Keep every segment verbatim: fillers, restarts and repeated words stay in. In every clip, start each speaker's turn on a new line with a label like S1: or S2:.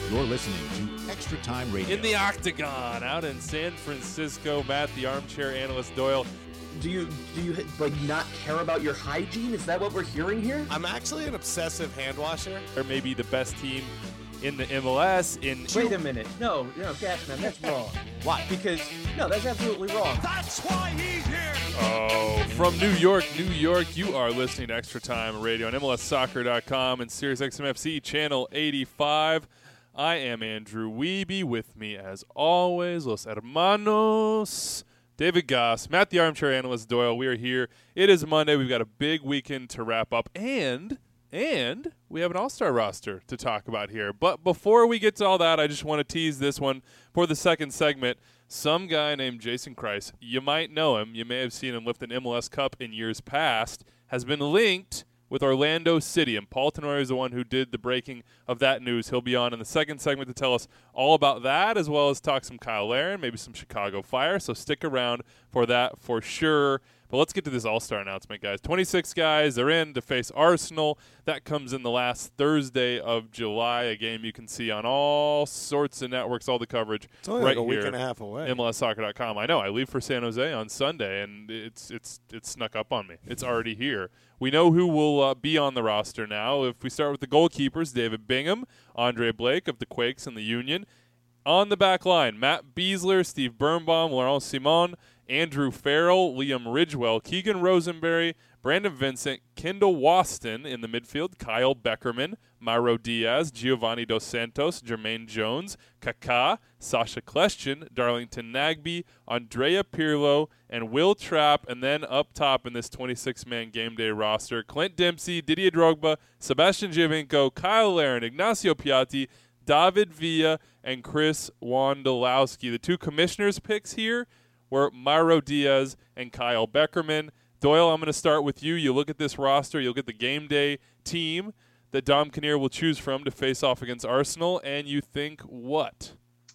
S1: You're listening to Extra Time Radio.
S2: In the Octagon, out in San Francisco, Matt, the armchair analyst Doyle.
S3: Do you do you like not care about your hygiene? Is that what we're hearing here?
S4: I'm actually an obsessive hand washer.
S2: Or maybe the best team in the M L S. In
S3: Wait a minute. No, no, Gasman, that's wrong.
S4: Why?
S3: Because, no, that's absolutely wrong.
S4: That's why he's here.
S2: Oh, from New York, New York, you are listening to Extra Time Radio on M L S Soccer dot com and Sirius X M F C Channel eighty-five. I am Andrew Wiebe. With me, as always, Los Hermanos, David Goss, Matt the Armchair Analyst Doyle. We are here. It is Monday. We've got a big weekend to wrap up, and and we have an all-star roster to talk about here. But before we get to all that, I just want to tease this one for the second segment. Some guy named Jason Kreis, you might know him, you may have seen him lift an M L S Cup in years past, has been linked with Orlando City, and Paul Tenorio is the one who did the breaking of that news. He'll be on in the second segment to tell us all about that, as well as talk some Kyle Larin, maybe some Chicago Fire, so stick around for that for sure. But let's get to this All-Star announcement, guys. twenty-six guys, they're in to face Arsenal. That comes in the last Thursday of July, a game you can see on all sorts of networks, all the coverage.
S4: It's only
S2: right
S4: like a
S2: here,
S4: week and a half away.
S2: M L S Soccer dot com. I know. I leave for San Jose on Sunday, and it's it's it's snuck up on me. It's already here. We know who will uh, be on the roster now. If we start with the goalkeepers, David Bingham, Andre Blake of the Quakes and the Union. On the back line, Matt Besler, Steve Birnbaum, Laurent Simon, Andrew Farrell, Liam Ridgewell, Keegan Rosenberry, Brandon Vincent, Kendall Waston in the midfield, Kyle Beckerman, Mauro Diaz, Giovanni Dos Santos, Jermaine Jones, Kaká, Sasha Kleshchen, Darlington Nagbe, Andrea Pirlo, and Will Trapp. And then up top in this twenty-six man game day roster, Clint Dempsey, Didier Drogba, Sebastian Giovinco, Kyle Larin, Ignacio Piatti, David Villa, and Chris Wondolowski. The two commissioners' picks here were Mauro Diaz and Kyle Beckerman. Doyle, I'm going to start with you. You look at this roster, you'll get the game day team that Dom Kinnear will choose from to face off against Arsenal, and you think what?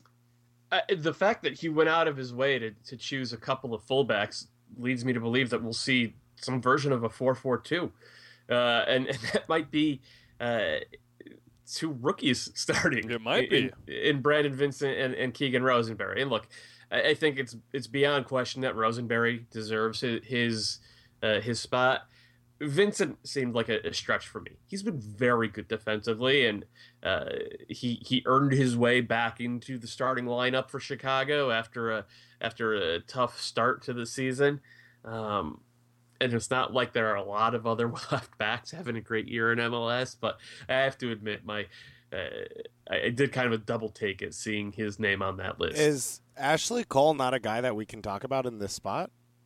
S3: Uh, the fact that he went out of his way to, to choose a couple of fullbacks leads me to believe that we'll see some version of a four four two. Uh, and, and that might be uh, two rookies starting.
S2: It might
S3: in,
S2: be.
S3: In Brandon Vincent and, and Keegan Rosenberry. And look, I, I think it's it's beyond question that Rosenberry deserves his his, uh, his spot. Vincent seemed like a, a stretch for me. He's been very good defensively, and uh, he he earned his way back into the starting lineup for Chicago after a after a tough start to the season. Um, and it's not like there are a lot of other left backs having a great year in M L S, but I have to admit, my uh, I, I did kind of a double take at seeing his name on that list.
S4: Is Ashley Cole not a guy that we can talk about in this spot?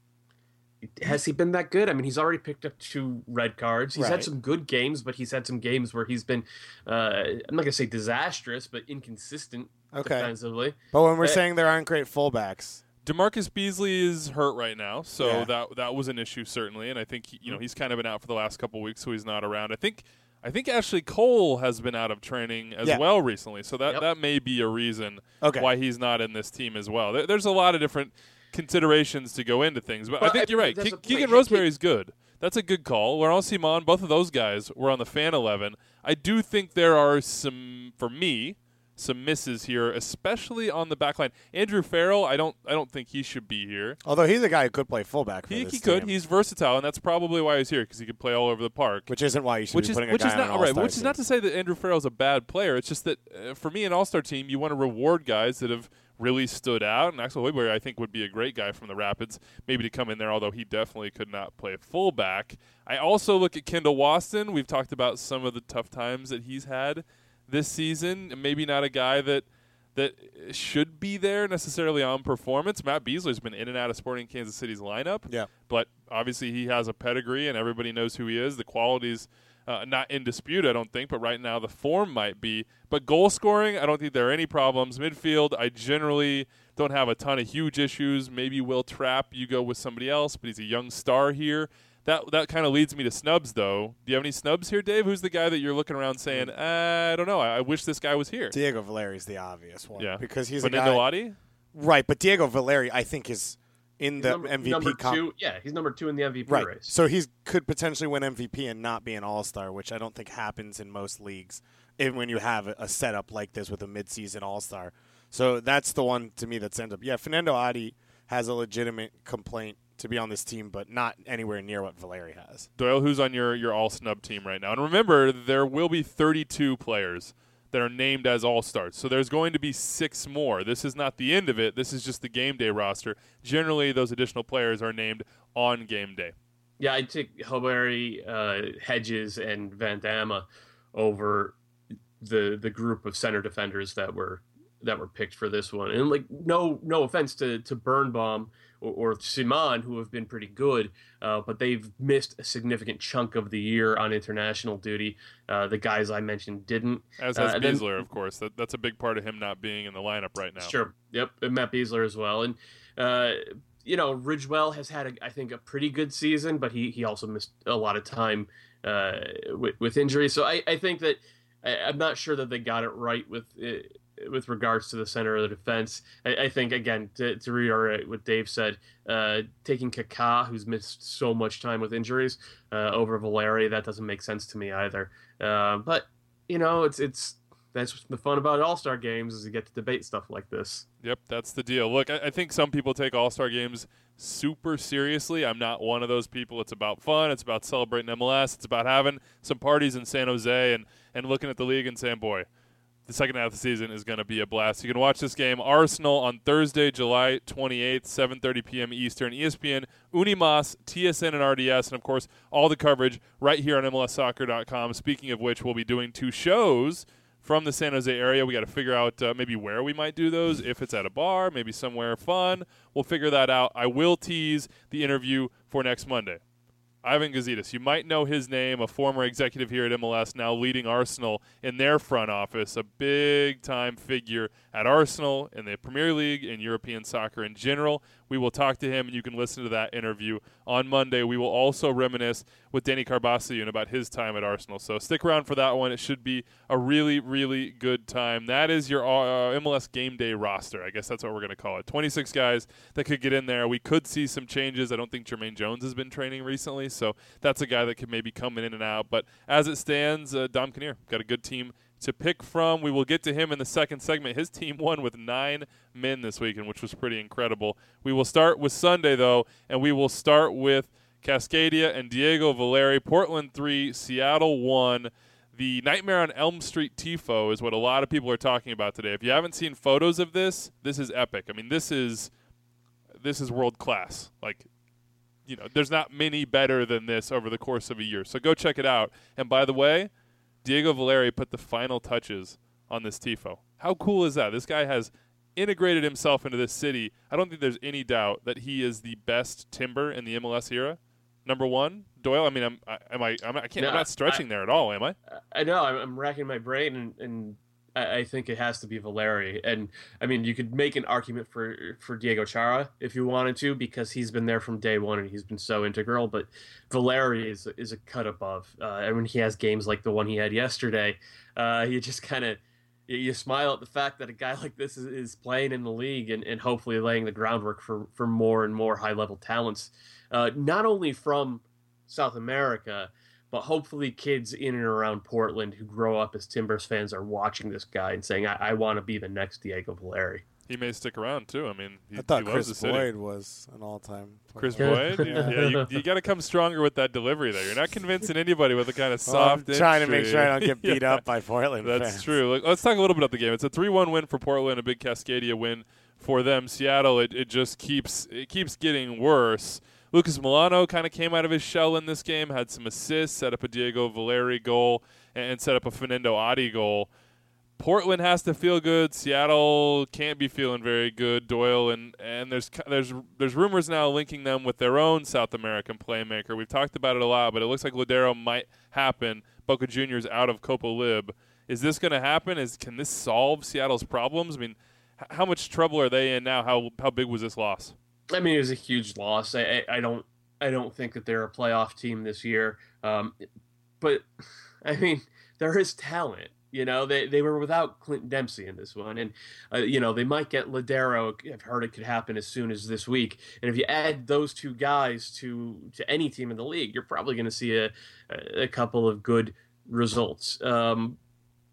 S3: Has he been that good? I mean, he's already picked up two red cards. He's
S4: Right.
S3: had some good games, but he's had some games where he's been, uh, I'm not going to say disastrous, but inconsistent
S4: Okay.
S3: defensively.
S4: But when we're
S3: Uh,
S4: saying there aren't great fullbacks,
S2: DeMarcus Beasley is hurt right now, so
S4: Yeah.
S2: that that was an issue certainly, and I think he, you know he's kind of been out for the last couple of weeks, so he's not around. I think I think Ashley Cole has been out of training as
S4: Yeah.
S2: well recently, so that,
S3: Yep.
S2: that may be a reason
S4: Okay.
S2: why he's not in this team as well. There, there's a lot of different considerations to go into things, but
S3: Well,
S2: I think
S3: I-
S2: you're right.
S3: that's
S2: Ke-
S3: a point.
S2: Keegan
S3: He-
S2: Rosemary is good. That's a good call. Laurent Simon, both of those guys were on the fan eleven. I do think there are some, for me, some misses here, especially on the back line. Andrew Farrell, I don't I don't think he should be here.
S4: although he's a guy who could play fullback for
S2: He,
S4: this
S2: he could.
S4: team,
S2: He's versatile, and that's probably why he's here, because he could play all over the park.
S4: which isn't why you should
S2: Which
S4: be
S2: is
S4: putting
S2: which
S4: a guy
S2: is
S4: on
S2: not
S4: an
S2: all right.
S4: all-star
S2: Which is not
S4: team.
S2: to say that Andrew Farrell's a bad player. It's just that uh, for me, an all-star team, you want to reward guys that have really stood out. And Axel Hoyberg, I think, would be a great guy from the Rapids, maybe to come in there, although he definitely could not play fullback. I also look at Kendall Waston. We've talked about some of the tough times that he's had this season. Maybe not a guy that that should be there necessarily on performance. Matt Beasler's been in and out of Sporting Kansas City's lineup.
S4: Yeah.
S2: But obviously he has a pedigree and everybody knows who he is. The quality's uh, not in dispute, I don't think, but right now the form might be. But goal scoring, I don't think there are any problems. Midfield, I generally don't have a ton of huge issues. Maybe Will Trapp, you go with somebody else, but he's a young star here. That that kind of leads me to snubs, though. Do you have any snubs here, Dave? Who's the guy that you're looking around saying, uh, I don't know, I, I wish this guy was here?
S4: Diego Valeri's the obvious one.
S2: Yeah.
S4: Because he's a
S2: Fernando
S4: guy.
S2: Lodi?
S4: Right, but Diego Valeri, I think, is in
S3: He's
S4: the
S3: number,
S4: M V P
S3: number
S4: comp.
S3: two. Yeah, he's number two in the M V P
S4: Right.
S3: race.
S4: So he could potentially win M V P and not be an all-star, which I don't think happens in most leagues. if, when you have a setup like this with a midseason All-Star. So that's the one to me that stands up. Yeah, Fernando Adi has a legitimate complaint to be on this team, but not anywhere near what Valeri has.
S2: Doyle, who's on your, your all-snub team right now? And remember, there will be thirty-two players that are named as all-stars. So there's going to be six more. This is not the end of it. This is just the game day roster. Generally, those additional players are named on game day.
S3: Yeah, I'd take Hoberi, uh, Hedges, and Van Damme over the the group of center defenders that were that were picked for this one. And like, no no offense to to Birnbaum or, or Simon, who have been pretty good, uh, but they've missed a significant chunk of the year on international duty. Uh, the guys I mentioned didn't.
S2: As has
S3: uh,
S2: Beasler,
S3: then,
S2: of course. That, that's a big part of him not being in the lineup right now.
S3: Sure. Yep. And Matt Beasler as well. And, uh, you know, Ridgewell has had, a, I think, a pretty good season, but he, he also missed a lot of time uh, with, with injury. So I, I think that I, I'm not sure that they got it right with uh, with regards to the center of the defense. I, I think, again, to, to reiterate what Dave said, uh, taking Kaká, who's missed so much time with injuries, uh, over Valeri, that doesn't make sense to me either. Uh, but, you know, it's it's that's what's the fun about All-Star games is you get to debate stuff like this.
S2: Yep, that's the deal. Look, I, I think some people take All-Star games super seriously. I'm not one of those people. It's about fun. It's about celebrating M L S. It's about having some parties in San Jose and, and looking at the league and saying, boy, the second half of the season is going to be a blast. You can watch this game, Arsenal, on Thursday, July twenty-eighth, seven thirty p.m. Eastern, E S P N, Unimas, T S N, and R D S, and, of course, all the coverage right here on M L S soccer dot com. Speaking of which, we'll be doing two shows from the San Jose area. We got to figure out uh, maybe where we might do those, if it's at a bar, maybe somewhere fun. We'll figure that out. I will tease the interview for next Monday. Ivan Gazidis, you might know his name, a former executive here at M L S, now leading Arsenal in their front office, a big-time figure at Arsenal, in the Premier League, in European soccer in general. We will talk to him, and you can listen to that interview on Monday. We will also reminisce with Danny Carbassian about his time at Arsenal. So stick around for that one. It should be a really, really good time. That is your uh, M L S game day roster. I guess that's what we're going to call it. twenty-six guys that could get in there. We could see some changes. I don't think Jermaine Jones has been training recently, so that's a guy that could maybe come in and out. But as it stands, uh, Dom Kinnear got a good team to pick from. We will get to him in the second segment. His team won with nine men this weekend, which was pretty incredible. We will start with Sunday, though, and we will start with Cascadia and Diego Valeri. Portland three, Seattle one. The Nightmare on Elm Street Tifo is what a lot of people are talking about today. If you haven't seen photos of this, this is epic. I mean, this is this is world class. Like, you know, there's not many better than this over the course of a year. So go check it out. And by the way, Diego Valeri put the final touches on this Tifo. How cool is that? This guy has integrated himself into this city. I don't think there's any doubt that he is the best timber in the M L S era. Number one, Doyle. I mean, I'm, I, am I? I'm, I can't.
S3: No,
S2: I'm not stretching
S3: I,
S2: there at all, am I?
S3: I know. I'm, I'm racking my brain, and, and I, I think it has to be Valeri. And I mean, you could make an argument for for Diego Chara if you wanted to, because he's been there from day one and he's been so integral. But Valeri is is a cut above. Uh, and when he has games like the one he had yesterday, uh, you just kind of you, you smile at the fact that a guy like this is, is playing in the league and, and hopefully laying the groundwork for for more and more high level talents. Uh, not only from South America, but hopefully kids in and around Portland who grow up as Timbers fans are watching this guy and saying, I, I want to be the next Diego Valeri.
S2: He may stick around, too. I mean, he,
S4: I thought
S2: he loves
S4: Chris
S2: the city.
S4: Boyd was an all-time player.
S2: Chris Boyd? yeah, yeah, you, you got to come stronger with that delivery, though. You're not convincing anybody with a kind of
S4: Well,
S2: soft
S4: I'm trying to
S2: entry.
S4: make sure I don't get beat
S2: yeah.
S4: up by Portland
S2: That's
S4: fans.
S2: true. Look, let's talk a little bit about the game. It's a three one win for Portland, a big Cascadia win for them. Seattle, it, it just keeps it keeps getting worse. Lucas Milano kind of came out of his shell in this game, had some assists, set up a Diego Valeri goal, and set up a Fernando Adi goal. Portland has to feel good. Seattle can't be feeling very good. Doyle and and there's there's there's rumors now linking them with their own South American playmaker. We've talked about it a lot, but it looks like Ladero might happen. Boca Juniors out of Copa Lib. Is this going to happen? Is can this solve Seattle's problems? I mean, h- how much trouble are they in now? How how big was this loss?
S3: I mean, it was a huge loss. I, I, I don't I don't think that they're a playoff team this year. Um, but I mean, there is talent. You know, they, they were without Clinton Dempsey in this one. And, uh, you know, they might get Ladero. I've heard it could happen as soon as this week. And if you add those two guys to to any team in the league, you're probably going to see a, a couple of good results. Um,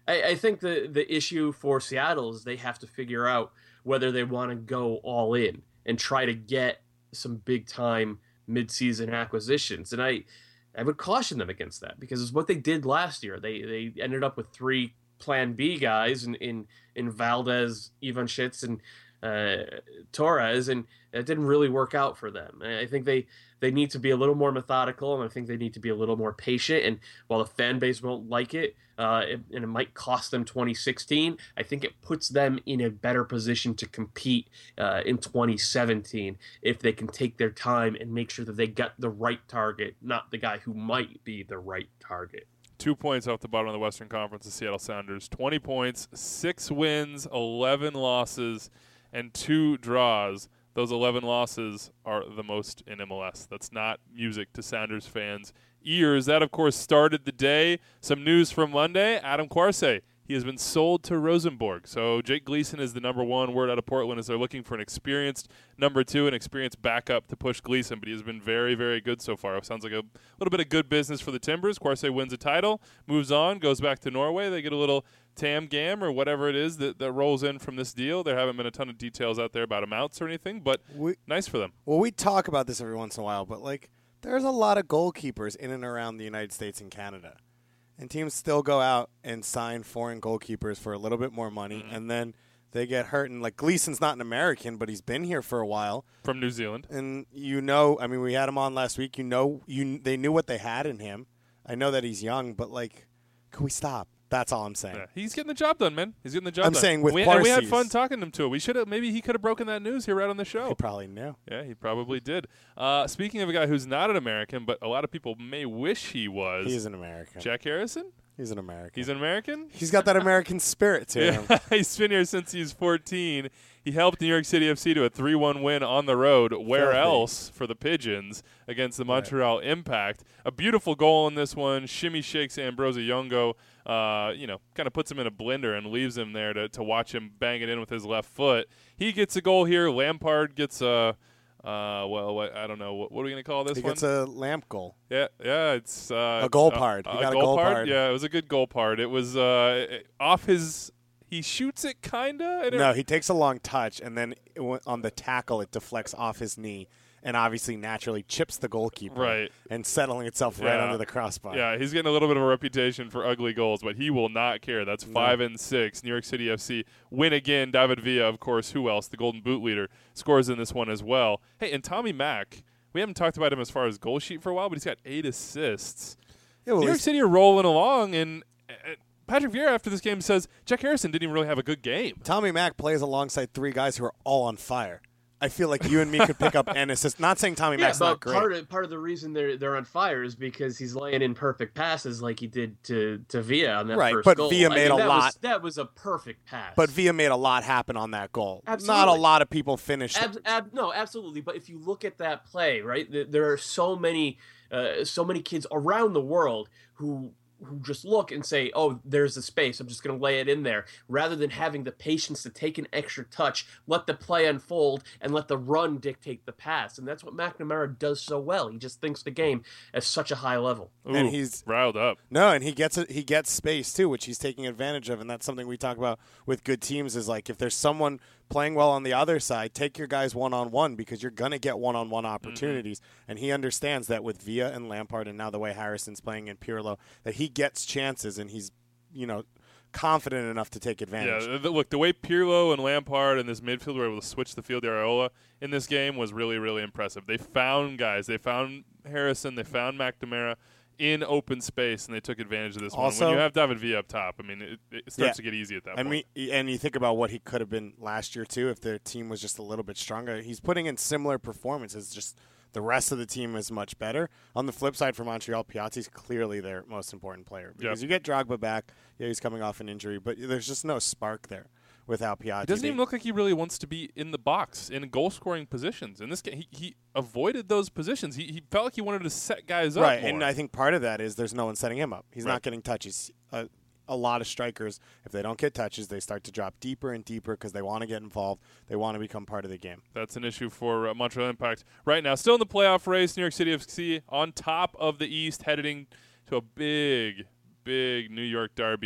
S3: I, I think the the issue for Seattle is they have to figure out whether they want to go all in and try to get some big time midseason acquisitions. And I I would caution them against that because it's what they did last year. They they ended up with three Plan B guys in in, in Valdez, Ivanschitz, and uh, Torres, and it didn't really work out for them. I think they they need to be a little more methodical, and I think they need to be a little more patient. And while the fan base won't like it, uh, it and it might cost them twenty sixteen, I think it puts them in a better position to compete uh, in twenty seventeen if they can take their time and make sure that they get the right target, not the guy who might be the right target.
S2: Two points off the bottom of the Western Conference, the Seattle Sounders. twenty points, six wins, eleven losses, and two draws. Those eleven losses are the most in M L S. That's not music to Sounders fans' ears. That, of course, started the day. Some news from Monday. Adam Quarce, he has been sold to Rosenborg. So Jake Gleason is the number one word out of Portland as they're looking for an experienced number two, an experienced backup to push Gleason. But he has been very, very good so far. It sounds like a little bit of good business for the Timbers. Quarce wins a title, moves on, goes back to Norway. They get a little Tam Gam or whatever it is that, that rolls in from this deal. There haven't been a ton of details out there about amounts or anything, but
S4: we,
S2: nice for them.
S4: Well, we talk about this every once in a while, but like there's a lot of goalkeepers in and around the United States and Canada. And teams still go out and sign foreign goalkeepers for a little bit more money,
S2: mm-hmm.
S4: and then they get hurt. And like Gleason's not an American, but he's been here for a while
S2: from New Zealand.
S4: And you know, I mean, we had him on last week. You know, you they knew what they had in him. I know that he's young, but like, can we stop? That's all I'm saying.
S2: Yeah, he's getting the job done, man. He's getting the job
S4: I'm
S2: done.
S4: saying with
S2: we,
S4: Parsees,
S2: and we had fun talking to him too. We should have maybe he could have broken that news here right on the show.
S4: He probably knew.
S2: Yeah, he probably did. Uh, speaking of a guy who's not an American, but a lot of people may wish he was.
S4: He's an American.
S2: Jack Harrison.
S4: He's an American.
S2: He's an American?
S4: He's got that American spirit to him.
S2: Yeah, he's been here since he's fourteen. He helped New York City F C to a three one win on the road. Where
S4: Filthy.
S2: else for the Pigeons against the Montreal right. Impact? A beautiful goal in this one. Shimmy shakes Ambrosio Yongo. Uh, you know, kind of puts him in a blender and leaves him there to, to watch him bang it in with his left foot. He gets a goal here. Lampard gets a... Uh, well, what, I don't know. What, what are we going to call this
S4: he
S2: one?
S4: He gets a lamp goal.
S2: Yeah, yeah, it's uh,
S4: a goal part.
S2: A,
S4: he
S2: a
S4: got
S2: goal
S4: a goal
S2: part.
S4: part.
S2: Yeah, it was a good goal part. It was uh, off his. He shoots it kinda.
S4: No, he takes a long touch, and then it went on the tackle, it deflects off his knee, and obviously naturally chips the goalkeeper,
S2: right,
S4: and settling itself right
S2: yeah.
S4: under the crossbar.
S2: Yeah, he's getting a little bit of a reputation for ugly goals, but he will not care. That's five
S4: no.
S2: and six. New York City F C win again. David Villa, of course. Who else? The Golden Boot leader scores in this one as well. Hey, and Tommy Mack. We haven't talked about him as far as goal sheet for a while, but he's got eight assists.
S4: Yeah, well,
S2: New York City are rolling along, and uh, Patrick Vieira after this game says Jack Harrison didn't even really have a good game.
S4: Tommy Mack plays alongside three guys who are all on fire. I feel like you and me could pick up an assist. Not saying Tommy
S3: yeah,
S4: Mack's
S3: but
S4: not great.
S3: Part of, part of the reason they're they're on fire is because he's laying in perfect passes like he did to, to Villa on that
S4: right,
S3: first
S4: but
S3: goal.
S4: Villa
S3: I
S4: made
S3: mean,
S4: a
S3: that
S4: lot.
S3: Was, that was a perfect pass.
S4: But Villa made a lot happen on that goal.
S3: Absolutely.
S4: Not a lot of people finished.
S3: Ab- ab- no, absolutely. But if you look at that play, right, th- there are so many, uh, so many kids around the world who. who just look and say, oh, there's the space, I'm just going to lay it in there, rather than having the patience to take an extra touch, let the play unfold, and let the run dictate the pass. And that's what McNamara does so well. He just thinks the game at such a high level.
S2: Ooh,
S4: and he's
S2: riled up.
S4: No, and he gets it. He gets space too, which he's taking advantage of, and that's something we talk about with good teams. Is like if there's someone playing well on the other side, take your guys one on one because you're gonna get one on one opportunities. Mm-hmm. And he understands that with Villa and Lampard, and now the way Harrison's playing in Pirlo, that he gets chances, and he's, you know, confident enough to take advantage.
S2: Yeah, the, look, the way Pirlo and Lampard and this midfield were able to switch the field to Areola in this game was really, really impressive. They found guys. They found Harrison. They found McNamara in open space, and they took advantage of this
S4: also,
S2: one. When you have David Villa up top, I mean, it, it starts
S4: yeah.
S2: to get easy at that
S4: I
S2: point.
S4: mean, and you think about what he could have been last year, too, if their team was just a little bit stronger. He's putting in similar performances, just the rest of the team is much better. On the flip side for Montreal, Piazzi's clearly their most important player because
S2: yep.
S4: you get Drogba back. Yeah, he's coming off an injury, but there's just no spark there without Piazzi.
S2: It doesn't even look like he really wants to be in the box in goal-scoring positions. In this game, he, he avoided those positions. He, he felt like he wanted to set guys up
S4: Right,
S2: more.
S4: and I think part of that is there's no one setting him up. He's
S2: right.
S4: not getting touches. Uh, a lot of strikers, if they don't get touches, they start to drop deeper and deeper because they want to get involved. They want to become part of the game.
S2: That's an issue for uh, Montreal Impact right now. Still in the playoff race, New York City F C on top of the East, heading to a big, big New York derby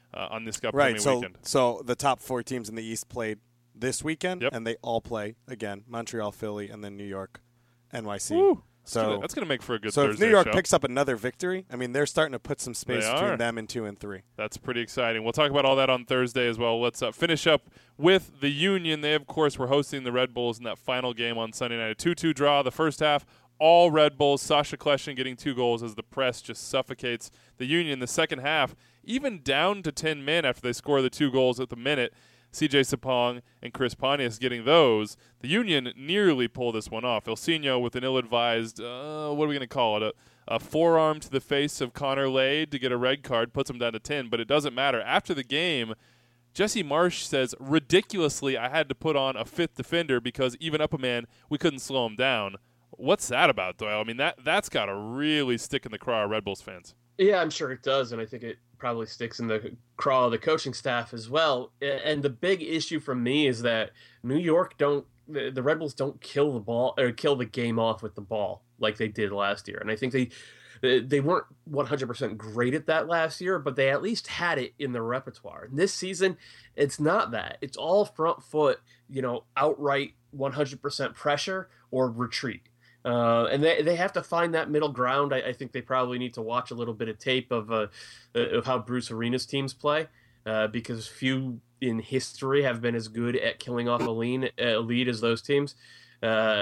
S2: uh, on this upcoming
S4: Right. So,
S2: weekend.
S4: so the top four teams in the East played this weekend,
S2: Yep.
S4: and they all play again: Montreal, Philly, and then New York, N Y C.
S2: Woo.
S4: So
S2: That's going to make for a good
S4: So
S2: Thursday
S4: if New York
S2: show.
S4: picks up another victory, I mean, they're starting to put some space
S2: They
S4: between
S2: are.
S4: them and two and three.
S2: That's pretty exciting. We'll talk about all that on Thursday as well. Let's uh, finish up with the Union. They, of course, were hosting the Red Bulls in that final game on Sunday night. A two two draw. The first half, all Red Bulls. Sasha Kleshin getting two goals as the press just suffocates the Union. The second half, even down to ten men after they score the two goals at the minute, C J Sapong and Chris Pontius getting those. The Union nearly pull this one off. Ilsinho with an ill-advised, uh, what are we going to call it, a, a forearm to the face of Connor Lade to get a red card, puts him down to ten, but it doesn't matter. After the game, Jesse Marsh says, ridiculously, I had to put on a fifth defender because even up a man, we couldn't slow him down. What's that about, Doyle? I mean, that, that's got to really stick in the craw of Red Bulls fans.
S3: Yeah, I'm sure it does, and I think it probably sticks in the craw of the coaching staff as well. And the big issue for me is that New York don't, the, the Red Bulls don't kill the ball or kill the game off with the ball like they did last year. And I think they they weren't one hundred percent great at that last year, but they at least had it in the repertoire. And this season, it's not that. It's all front foot, you know, outright one hundred percent pressure or retreat. Uh, and they they have to find that middle ground. I, I think they probably need to watch a little bit of tape of uh, of how Bruce Arena's teams play, uh, because few in history have been as good at killing off a lead, a lead as those teams. Uh,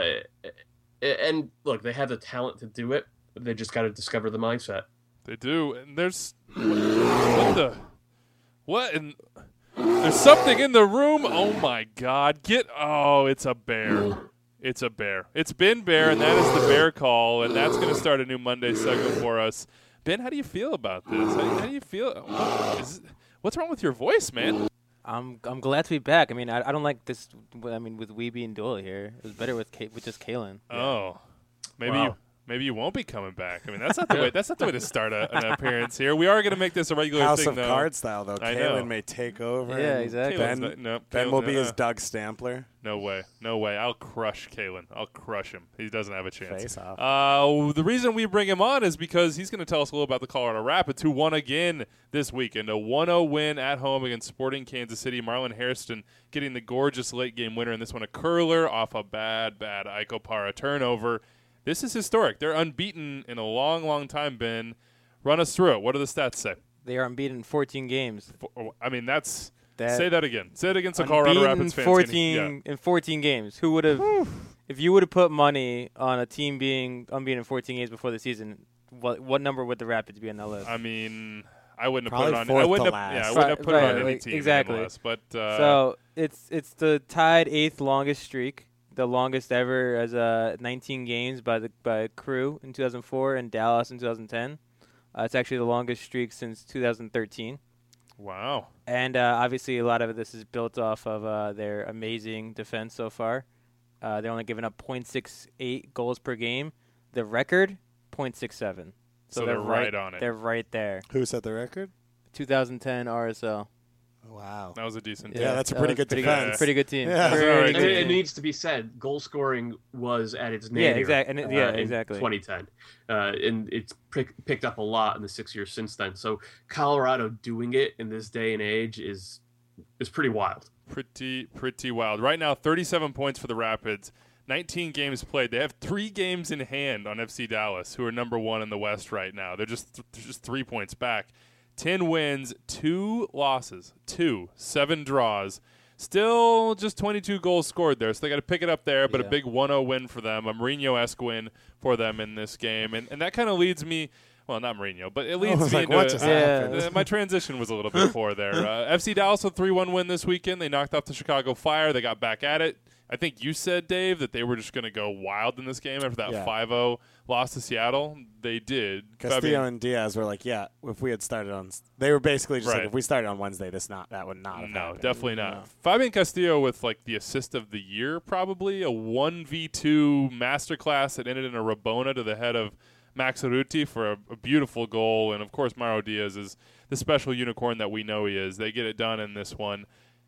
S3: and look, they have the talent to do it. They just got to discover the mindset.
S2: They do, and there's what, what the what? And there's something in the room. Oh my God! Get oh, it's a bear. It's a bear. It's Ben Bear, and that is the bear call, and that's going to start a new Monday segment for us. Ben, how do you feel about this? How, how do you feel? What, is, what's wrong with your voice, man?
S5: I'm I'm glad to be back. I mean, I, I don't like this. I mean, with Weeby and Doyle here, it was better with Kate, with just Kalen.
S2: Oh, maybe
S3: Wow.
S2: you maybe you won't be coming back. I mean, that's not the way. That's not the way to start a, an appearance here. We are going to make this a regular
S4: House
S2: thing,
S4: of
S2: though.
S4: Cards style, though.
S2: I know.
S4: Kalen may take over.
S5: Yeah,
S4: and
S5: exactly.
S2: Kalen's
S4: Ben,
S2: not- no,
S4: ben
S2: Kalen-
S4: will be
S2: uh,
S4: his Doug Stampler.
S2: No way. No way. I'll crush Kalen. I'll crush him. He doesn't have a chance.
S4: Face off.
S2: Uh, the reason we bring him on is because he's going to tell us a little about the Colorado Rapids, who won again this weekend. A one oh win at home against Sporting Kansas City. Marlon Hairston getting the gorgeous late-game winner in this one. A curler off a bad, bad Iko Para turnover. This is historic. They're unbeaten in a long, long time, Ben. Run us through it. What do the stats say?
S5: They are unbeaten in fourteen games.
S2: For, I mean, that's
S5: That
S2: say that again. Say it against the Colorado
S5: unbeaten
S2: Rapids fans.
S5: fourteen
S2: Yeah.
S5: in fourteen games. Who would have? If you would have put money on a team being unbeaten in fourteen games before the season, what what number would the Rapids be on that list?
S2: I mean, I wouldn't have
S4: Probably
S2: put it on.
S4: fourth
S2: I wouldn't
S4: to
S2: have. Yeah, I
S4: last.
S2: wouldn't have put
S5: Right,
S2: it on
S5: right,
S2: any
S5: like,
S2: team.
S5: exactly.
S2: M L S, but uh,
S5: so it's it's the tied eighth longest streak, the longest ever as uh, nineteen games by the by Crew in two thousand four and Dallas in two thousand ten. Uh, it's actually the longest streak since two thousand thirteen.
S2: wow.
S5: And uh, obviously, a lot of this is built off of uh, their amazing defense so far. Uh, they're only giving up point six eight goals per game. The record, point six seven.
S2: So they're right on it.
S5: They're right there.
S4: Who set the record?
S5: twenty ten R S L.
S4: Wow.
S2: That was a decent.
S4: Yeah, that's a
S5: that
S4: pretty
S5: was
S4: good
S5: pretty
S4: defense.
S5: Good, pretty good team.
S4: Yeah.
S5: Pretty
S2: That's all right.
S5: good
S3: And it, it
S5: team.
S3: needs to be said, goal scoring was at its
S5: Yeah,
S3: nadir.
S5: exact- and it-
S3: uh,
S5: yeah,
S3: in
S5: exactly.
S3: twenty ten, uh, and it's pick, picked up a lot in the six years since then. So Colorado doing it in this day and age is is pretty wild.
S2: Pretty, pretty wild. Right now, thirty-seven points for the Rapids. nineteen games played. They have three games in hand on F C Dallas, who are number one in the West right now. They're just th- they're just three points back. Ten wins, two losses, two, seven draws. Still just twenty-two goals scored there, so they got to pick it up there, but
S5: Yeah.
S2: a big one oh win for them, a Mourinho-esque win for them in this game. And, and that kind of leads me, well, not Mourinho, but it leads
S4: was
S2: me
S4: like,
S2: into
S4: what just
S5: Yeah.
S4: happened?
S2: uh, my transition was a little bit poor there. Uh, F C Dallas a three one win this weekend. They knocked off the Chicago Fire. They got back at it. I think you said, Dave, that they were just going to go wild in this game after that
S4: Yeah.
S2: five oh loss to Seattle. They did. But I
S4: Castillo
S2: mean,
S4: and Diaz were like, yeah, if we had started on, they were basically just
S2: Right.
S4: like, if we started on Wednesday, this not that would not have
S2: no,
S4: happened.
S2: definitely not.
S5: No.
S2: Fabian Castillo with like the assist of the year, probably a one v two masterclass that ended in a Rabona to the head of Max Arruti for a, a beautiful goal, and of course Mauro Diaz is the special unicorn that we know he is. They get it done in this one.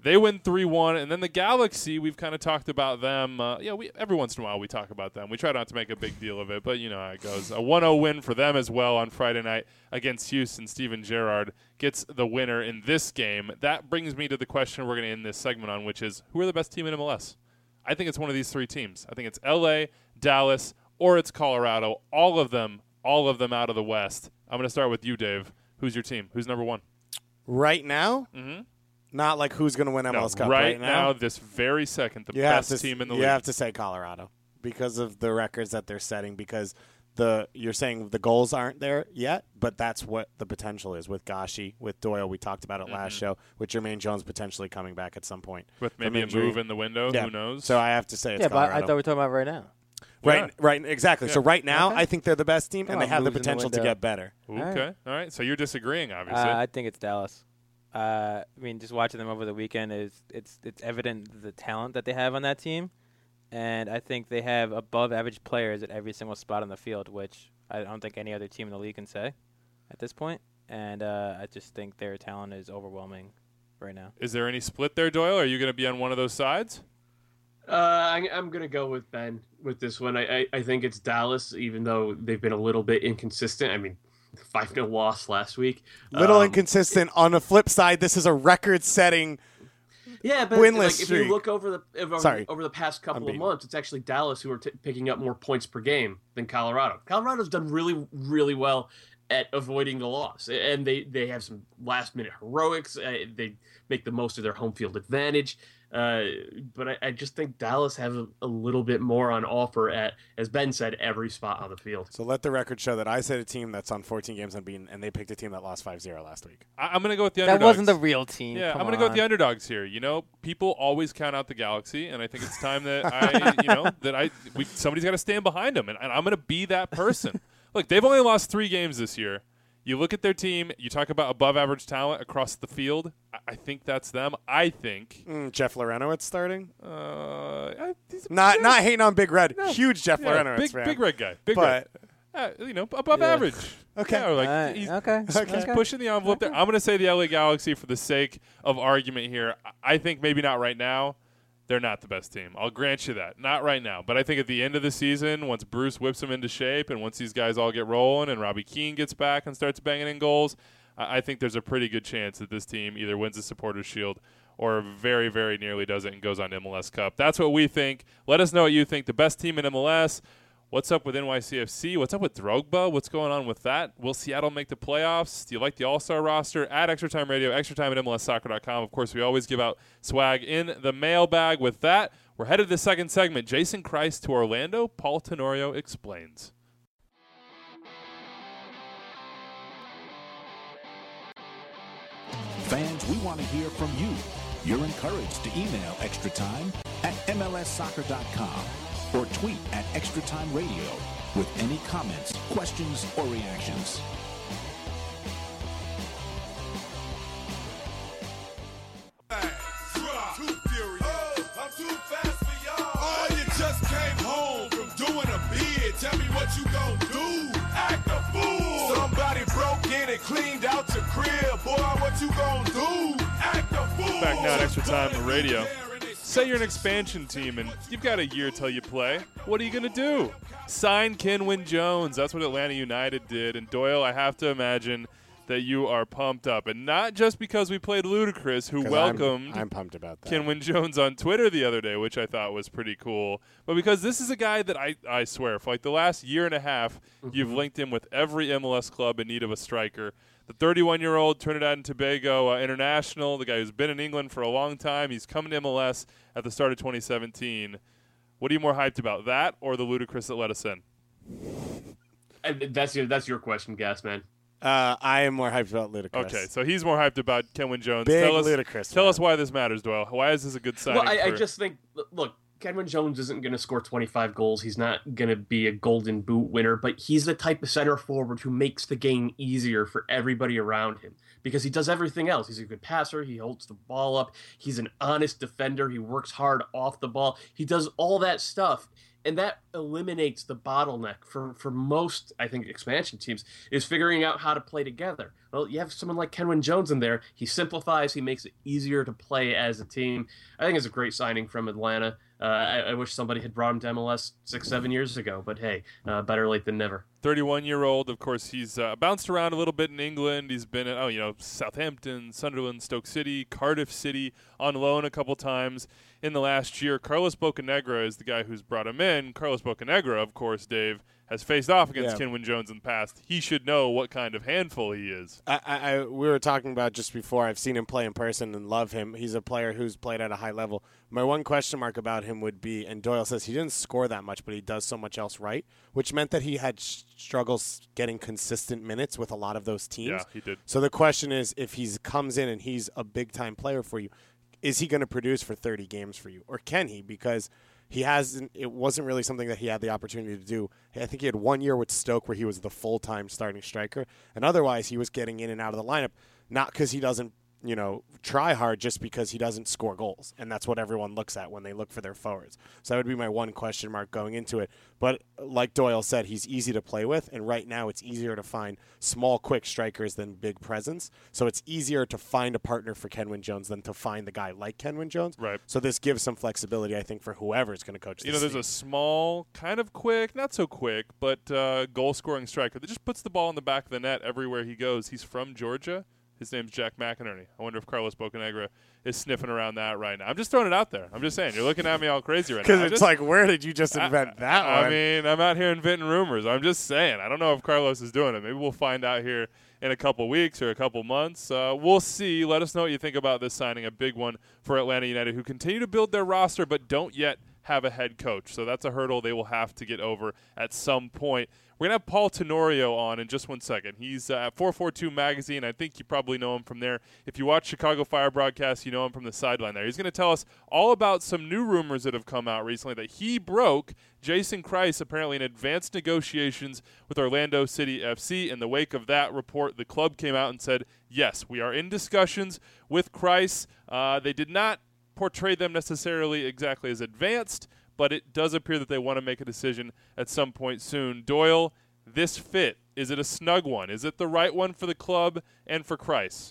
S2: They win three one, and then the Galaxy, we've kind of talked about them. Uh, yeah, we every once in a while we talk about them. We try not to make a big deal of it, but you know how it goes. A one oh win for them as well on Friday night against Houston. Steven Gerrard gets the winner in this game. That brings me to the question we're going to end this segment on, which is, who are the best team in M L S? I think it's one of these three teams. I think it's L A, Dallas, or it's Colorado. All of them, all of them out of the West. I'm going to start with you, Dave. Who's your team? Who's number one?
S4: Right now?
S2: Mm-hmm.
S4: Not like who's going to win M L S
S2: no,
S4: Cup
S2: right,
S4: right now.
S2: now, this very second, the
S4: you
S2: best
S4: have to,
S2: team in the
S4: you
S2: league.
S4: You have to say Colorado because of the records that they're setting. Because the you're saying the goals aren't there yet, but that's what the potential is with Gashi, with Doyle. We talked about it
S2: mm-hmm.
S4: last show. With Jermaine Jones potentially coming back at some point
S2: with maybe a move in the window.
S4: Yeah.
S2: Who knows?
S4: So I have to say it's
S5: yeah,
S4: Colorado.
S5: but I thought we were talking about right now.
S4: Right,
S2: yeah.
S4: right, exactly.
S2: Yeah.
S4: So right now,
S5: okay.
S4: I think they're the best team,
S5: Come
S4: and
S5: on,
S4: they have the
S5: moves in the
S4: potential to
S5: window.
S4: get better.
S2: Okay,
S5: All right.
S2: all right. So you're disagreeing, obviously.
S5: Uh, I think it's Dallas. Uh, I mean, just watching them over the weekend is it's it's evident the talent that they have on that team, and I think they have above average players at every single spot on the field, which I don't think any other team in the league can say at this point. And uh, I just think their talent is overwhelming right now.
S2: Is there any split there, Doyle? Are you going to be on one of those sides?
S3: Uh, I, I'm going to go with Ben with this one. I, I, I think it's Dallas, even though they've been a little bit inconsistent. I mean, five nil loss last week.
S4: Little
S3: Um,
S4: inconsistent. On the flip side, this is a record-setting.
S3: Yeah, but
S4: winless
S3: like, if
S4: streak.
S3: you look over the over,
S4: Sorry.
S3: over the past couple of
S4: Unbeaten.
S3: months, it's actually Dallas who are t- picking up more points per game than Colorado. Colorado's done really, really well at avoiding the loss, and they, they have some last-minute heroics. Uh, they make the most of their home field advantage. Uh, but I, I just think Dallas has a, a little bit more on offer at, as Ben said, every spot on the field.
S4: So let the record show that I said a team that's on fourteen games unbeaten, and they picked a team that lost five zero last week.
S2: I- I'm going to go with the
S5: That
S2: underdogs.
S5: wasn't the real team.
S2: Yeah,
S5: Come
S2: I'm going to go with
S5: on.
S2: the underdogs here. You know, people always count out the Galaxy, and I think it's time that I, you know, that I we somebody's got to stand behind them, and, and I'm going to be that person. Look, they've only lost three games this year. You look at their team, you talk about above average talent across the field. I, I think that's them. I think
S4: Mm, Jeff Lorenowitz starting.
S2: uh, I, he's a-
S4: Not
S2: yeah,
S4: not hating on Big Red.
S2: No.
S4: Huge Jeff
S2: yeah,
S4: Lorenowitz
S2: big,
S4: fan.
S2: big red guy, big
S4: But-
S2: red. Uh, you know, above
S5: Yeah.
S2: average.
S4: Okay.
S2: Yeah, like
S5: Alright,
S2: he's,
S5: okay.
S2: he's
S4: Okay.
S2: pushing the envelope there. I'm going to say the L A Galaxy for the sake of argument here. I I think maybe not right now. They're not the best team. I'll grant you that. Not right now. But I think at the end of the season, once Bruce whips them into shape and once these guys all get rolling and Robbie Keane gets back and starts banging in goals, I I think there's a pretty good chance that this team either wins the Supporters' Shield or very, very nearly does it and goes on to M L S Cup. That's what we think. Let us know what you think. The best team in M L S. What's up with N Y C F C? What's up with Drogba? What's going on with that? Will Seattle make the playoffs? Do you like the All-Star roster? At Extra Time Radio, Extra Time at M L S Soccer dot com. Of course, we always give out swag in the mailbag. With that, we're headed to the second segment. Jason Christ to Orlando. Paul Tenorio explains.
S1: Fans, we want to hear from you. You're encouraged to email Extra Time at M L S Soccer dot com or tweet at Extra Time Radio with any comments, questions, or reactions.
S6: Tell me what you gon' do. Act a fool. Somebody broke in and cleaned out your crib. Boy, what you gon' do? Act a fool.
S2: Back now at Extra Time Radio. Say you're an expansion team and you've got a year till you play. What are you going to do? Sign Kenwin Jones. That's what Atlanta United did. And Doyle, I have to imagine that you are pumped up. And not just because we played Ludacris, who
S4: 'Cause
S2: welcomed
S4: I'm, I'm pumped about that.
S2: Kenwin Jones on Twitter the other day, which I thought was pretty cool. But because this is a guy that I, I swear, for like the last year and a half,
S3: Mm-hmm.
S2: you've linked him with every M L S club in need of a striker. The thirty-one-year-old Trinidad and Tobago uh, international, the guy who's been in England for a long time, he's coming to M L S at the start of twenty seventeen. What are you more hyped about, that or the Ludacris that let us in?
S3: And that's your that's your question, Gas Man.
S4: Uh, I am more hyped about Ludacris.
S2: Okay, so he's more hyped about Kenwin Jones.
S4: Big
S2: tell us,
S4: Ludacris
S2: Tell
S4: fan.
S2: us why this matters, Doyle. Why is this a good signing?
S3: Well, I, I
S2: for-
S3: just think, look, Kenwin Jones isn't going to score twenty-five goals. He's not going to be a golden boot winner, but he's the type of center forward who makes the game easier for everybody around him because he does everything else. He's a good passer. He holds the ball up. He's an honest defender. He works hard off the ball. He does all that stuff. And that eliminates the bottleneck for, for most, I think, expansion teams, is figuring out how to play together. Well, you have someone like Kenwyne Jones in there. He simplifies. He makes it easier to play as a team. I think it's a great signing from Atlanta. Uh, I, I wish somebody had brought him to M L S six, seven years ago, but hey, uh, better late than never.
S2: thirty-one-year-old, of course, he's uh, bounced around a little bit in England. He's been at, oh, you know, Southampton, Sunderland, Stoke City, Cardiff City, on loan a couple times in the last year. Carlos Bocanegra is the guy who's brought him in. Carlos Bocanegra, of course, Dave, has faced off against
S4: Yeah.
S2: Kenwyne Jones in the past. He should know what kind of handful he is.
S4: I, I, we were talking about just before. I've seen him play in person and love him. He's a player who's played at a high level. My one question mark about him would be, and Doyle says he didn't score that much, but he does so much else right, which meant that he had sh- struggles getting consistent minutes with a lot of those teams.
S2: Yeah, he did.
S4: So the question is, if he comes in and he's a big-time player for you, is he going to produce for thirty games for you, or can he? Because he hasn't. It wasn't really something that he had the opportunity to do. I think he had one year with Stoke where he was the full-time starting striker, and otherwise he was getting in and out of the lineup, not because he doesn't, you know, try hard, just because he doesn't score goals, and that's what everyone looks at when they look for their forwards. So that would be my one question mark going into it. But like Doyle said, he's easy to play with, and right now it's easier to find small, quick strikers than big presence. So it's easier to find a partner for Kenwyne Jones than to find the guy like Kenwyne Jones.
S2: Right.
S4: So this gives some flexibility, I think, for whoever's going to coach this
S2: You know, there's
S4: team.
S2: a small, kind of quick, not so quick, but uh, goal-scoring striker that just puts the ball in the back of the net everywhere he goes. He's from Georgia. His name's Jack McInerney. I wonder if Carlos Bocanegra is sniffing around that right now. I'm just throwing it out there. I'm just saying. You're looking at me all crazy right now.
S4: Because
S2: I'm
S4: it's
S2: just-
S4: like, where did you just invent
S2: I,
S4: that
S2: I
S4: one?
S2: mean, I'm out here inventing rumors. I'm just saying. I don't know if Carlos is doing it. Maybe we'll find out here in a couple weeks or a couple months. Uh, we'll see. Let us know what you think about this signing, a big one for Atlanta United, who continue to build their roster but don't yet have a head coach. So that's a hurdle they will have to get over at some point. We're going to have Paul Tenorio on in just one second. He's uh, at four forty-two Magazine. I think you probably know him from there. If you watch Chicago Fire broadcasts, you know him from the sideline there. He's going to tell us all about some new rumors that have come out recently that he broke Jason Kreis apparently in advanced negotiations with Orlando City F C. In the wake of that report, the club came out and said, yes, we are in discussions with Kreis. Uh, they did not portray them necessarily exactly as advanced, but it does appear that they want to make a decision at some point soon. Doyle, this fit, is it a snug one? Is it the right one for the club and for Kreis?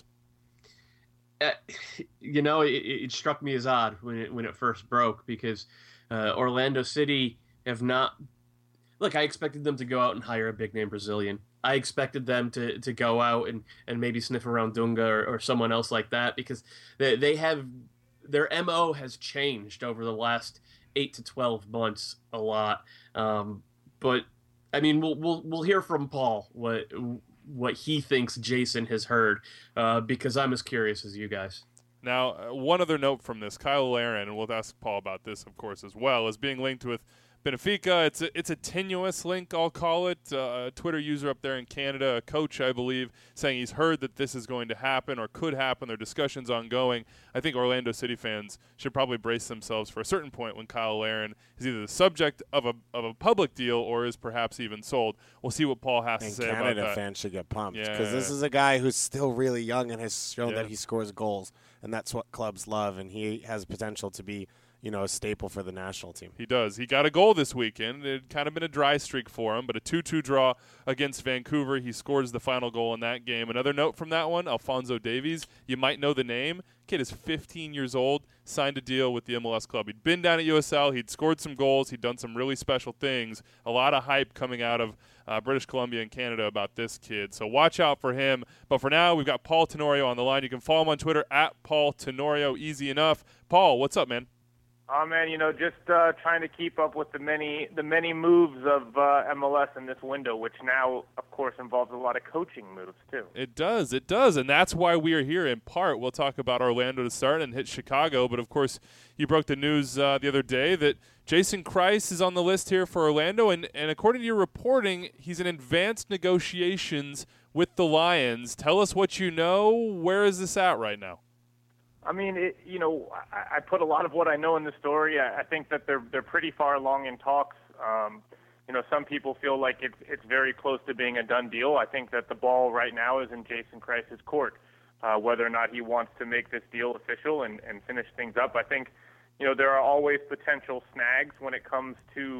S3: Uh, you know, it, it struck me as odd when it when it first broke because uh, Orlando City have not. Look, I expected them to go out and hire a big name Brazilian. I expected them to, to go out and, and maybe sniff around Dunga or, or someone else like that because they they have their M O has changed over the last eight to twelve months a lot. Um, but I mean, we'll, we'll, we'll hear from Paul what, what he thinks Jason has heard, uh, because I'm as curious as you guys.
S2: Now, uh, one other note from this, Kyle Larin, and we'll ask Paul about this, of course, as well, is being linked with Benfica. It's a, it's a tenuous link, I'll call it. Uh, a Twitter user up there in Canada, a coach, I believe, saying he's heard that this is going to happen or could happen. There are discussions ongoing. I think Orlando City fans should probably brace themselves for a certain point when Kyle Larin is either the subject of a of a public deal or is perhaps even sold. We'll see what Paul has
S4: And
S2: to say
S4: Canada
S2: about that.
S4: fans should get pumped
S2: Yeah.
S4: because this is a guy who's still really young and has shown
S2: Yeah.
S4: that he scores goals, and that's what clubs love. And he has potential to be, you know, a staple for the national team.
S2: He does. He got a goal this weekend. It had kind of been a dry streak for him, but a two two draw against Vancouver. He scores the final goal in that game. Another note from that one, Alphonso Davies. You might know the name. Kid is fifteen years old, signed a deal with the M L S club. He'd been down at U S L. He'd scored some goals. He'd done some really special things. A lot of hype coming out of uh, British Columbia and Canada about this kid. So watch out for him. But for now, we've got Paul Tenorio on the line. You can follow him on Twitter at Paul Tenorio. Easy enough. Paul, what's up, man?
S7: Oh man, you know, just uh, trying to keep up with the many the many moves of uh, M L S in this window, which now, of course, involves a lot of coaching moves too.
S2: It does, it does, and that's why we are here in part. We'll talk about Orlando to start and hit Chicago, but of course, you broke the news uh, the other day that Jason Kreis is on the list here for Orlando, and, and according to your reporting, he's in advanced negotiations with the Lions. Tell us what you know. Where is this at right now?
S7: I mean, it, you know, I, I put a lot of what I know in the story. I, I think that they're they're pretty far along in talks. Um, you know, some people feel like it's it's very close to being a done deal. I think that the ball right now is in Jason Kreis's court, uh, whether or not he wants to make this deal official and, and finish things up. I think, you know, there are always potential snags when it comes to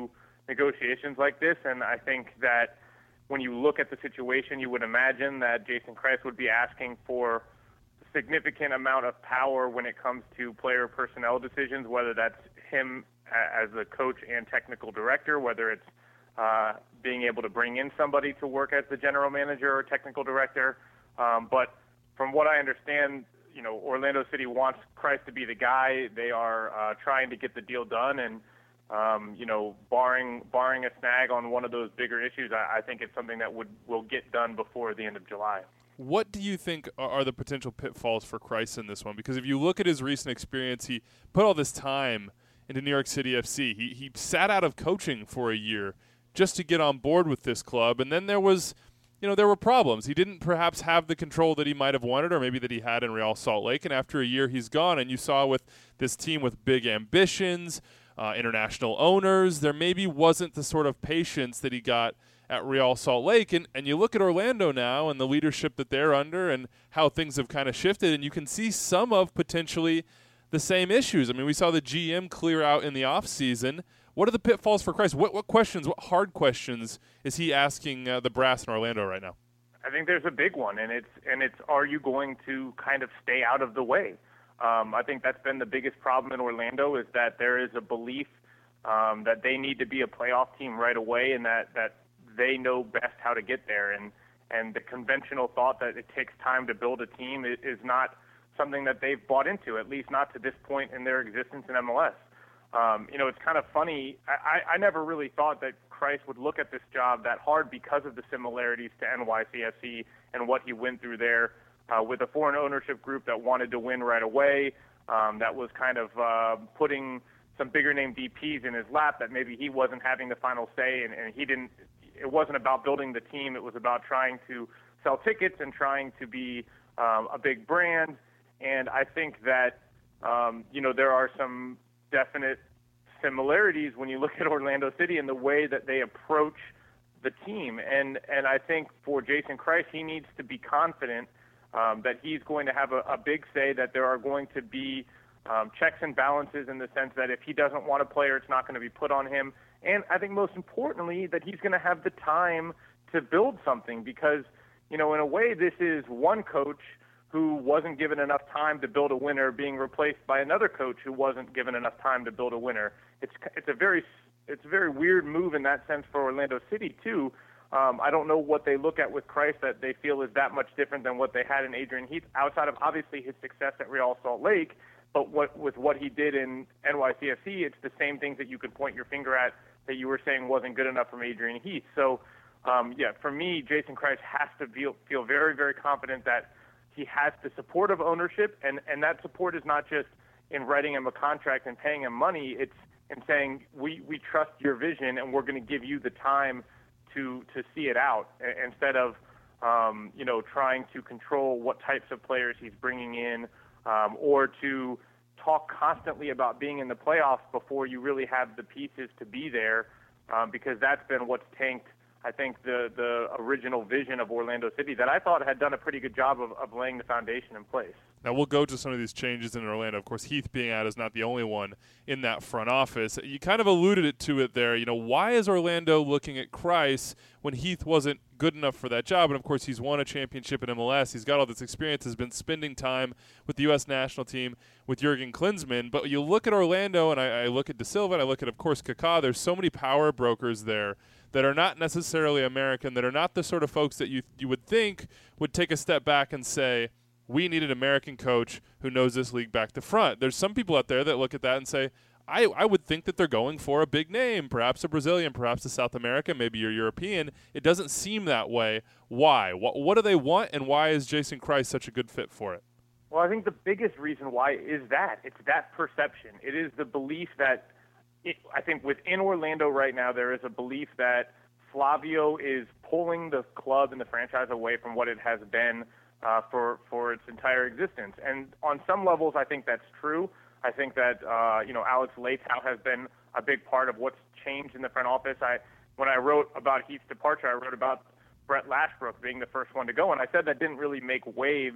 S7: negotiations like this, and I think that when you look at the situation, you would imagine that Jason Kreis would be asking for a significant amount of power when it comes to player personnel decisions, whether that's him as the coach and technical director, whether it's uh, being able to bring in somebody to work as the general manager or technical director. Um, but from what I understand, you know, Orlando City wants Kreis to be the guy. They are uh, trying to get the deal done, and um, you know, barring barring a snag on one of those bigger issues, I, I think it's something that would will get done before the end of July.
S2: What do you think are the potential pitfalls for Kreis in this one? Because if you look at his recent experience, he put all this time into New York City F C. He he sat out of coaching for a year just to get on board with this club, and then there was, you know, there were problems. He didn't perhaps have the control that he might have wanted, or maybe that he had in Real Salt Lake. And after a year, he's gone. And you saw with this team with big ambitions, uh, international owners, there maybe wasn't the sort of patience that he got at Real Salt Lake. And, and you look at Orlando now and the leadership that they're under and how things have kind of shifted, and you can see some of potentially the same issues. I mean, we saw the G M clear out in the offseason. What are the pitfalls for Kreis? What, what questions, what hard questions is he asking uh, the brass in Orlando right now?
S7: I think there's a big one, and it's and it's are you going to kind of stay out of the way? Um, I think that's been the biggest problem in Orlando, is that there is a belief um, that they need to be a playoff team right away, and that, that they know best how to get there. And and the conventional thought that it takes time to build a team is, is not something that they've bought into, at least not to this point in their existence in M L S. Um, you know, it's kind of funny. I, I never really thought that Kreis would look at this job that hard because of the similarities to N Y C F C and what he went through there uh, with a foreign ownership group that wanted to win right away, um, that was kind of uh, putting some bigger name D Ps in his lap that maybe he wasn't having the final say, and, and he didn't. It wasn't about building the team. It was about trying to sell tickets and trying to be um, a big brand. And I think that, um, you know, there are some definite similarities when you look at Orlando City and the way that they approach the team. And and I think for Jason Kreis, he needs to be confident um, that he's going to have a, a big say, that there are going to be um, checks and balances in the sense that if he doesn't want a player, it's not going to be put on him. And I think most importantly, that he's going to have the time to build something, because, you know, in a way, this is one coach who wasn't given enough time to build a winner being replaced by another coach who wasn't given enough time to build a winner. It's it's a very it's a very weird move in that sense for Orlando City too. Um, I don't know what they look at with Kreis that they feel is that much different than what they had in Adrian Heath, outside of obviously his success at Real Salt Lake. But what with what he did in N Y C F C, it's the same things that you could point your finger at that you were saying wasn't good enough from Adrian Heath. So um, yeah, for me, Jason Kreis has to feel feel very very confident that he has the support of ownership, and, and that support is not just in writing him a contract and paying him money. It's in saying, we, we trust your vision, and we're going to give you the time to to see it out, instead of um, you know, trying to control what types of players he's bringing in, um, or to talk constantly about being in the playoffs before you really have the pieces to be there, um, because that's been what's tanked, I think, the, the original vision of Orlando City that I thought had done a pretty good job of, of laying the foundation in place.
S2: Now, we'll go to some of these changes in Orlando. Of course, Heath being out is not the only one in that front office. You kind of alluded it to it there. You know, why is Orlando looking at Kreis when Heath wasn't good enough for that job? And, of course, he's won a championship in M L S. He's got all this experience, has been spending time with the U S national team with Jurgen Klinsmann. But you look at Orlando, and I, I look at De Silva, and I look at, of course, Kaká. There's so many power brokers there that are not necessarily American, that are not the sort of folks that you you would think would take a step back and say, we need an American coach who knows this league back to front. There's some people out there that look at that and say, I, I would think that they're going for a big name, perhaps a Brazilian, perhaps a South American, maybe you're European. It doesn't seem that way. Why? What, what do they want, and why is Jason Kreis such a good fit for it?
S7: Well, I think the biggest reason why is that. It's that perception. It is the belief that It, I think within Orlando right now, there is a belief that Flavio is pulling the club and the franchise away from what it has been uh, for for its entire existence. And on some levels, I think that's true. I think that uh, you know, Alex Leitao has been a big part of what's changed in the front office. I when I wrote about Heath's departure, I wrote about Brett Lashbrook being the first one to go, and I said that didn't really make waves.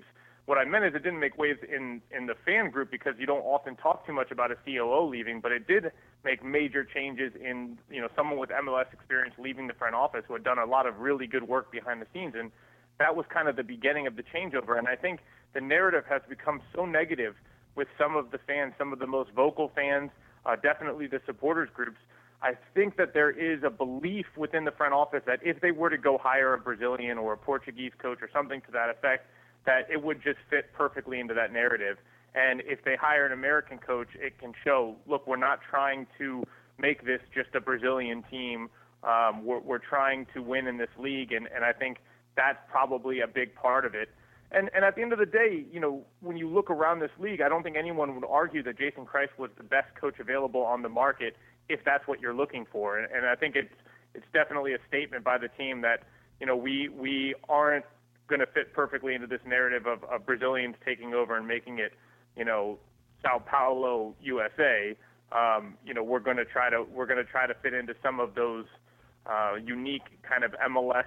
S7: what I meant is it didn't make waves in, in the fan group because you don't often talk too much about a C O O leaving, but it did make major changes in, you know, someone with M L S experience leaving the front office who had done a lot of really good work behind the scenes. And that was kind of the beginning of the changeover. And I think the narrative has become so negative with some of the fans, some of the most vocal fans, uh, definitely the supporters groups. I think that there is a belief within the front office that if they were to go hire a Brazilian or a Portuguese coach or something to that effect, that it would just fit perfectly into that narrative. And if they hire an American coach, it can show, look, we're not trying to make this just a Brazilian team. Um, we're, we're trying to win in this league, and, and I think that's probably a big part of it. And, and at the end of the day, you know, when you look around this league, I don't think anyone would argue that Jason Kreis was the best coach available on the market if that's what you're looking for. And, and I think it's it's definitely a statement by the team that, you know, we we aren't going to fit perfectly into this narrative of, of Brazilians taking over and making it, you know, Sao Paulo, U S A. Um, you know, we're going to try to we're going to try to fit into some of those uh, unique kind of M L S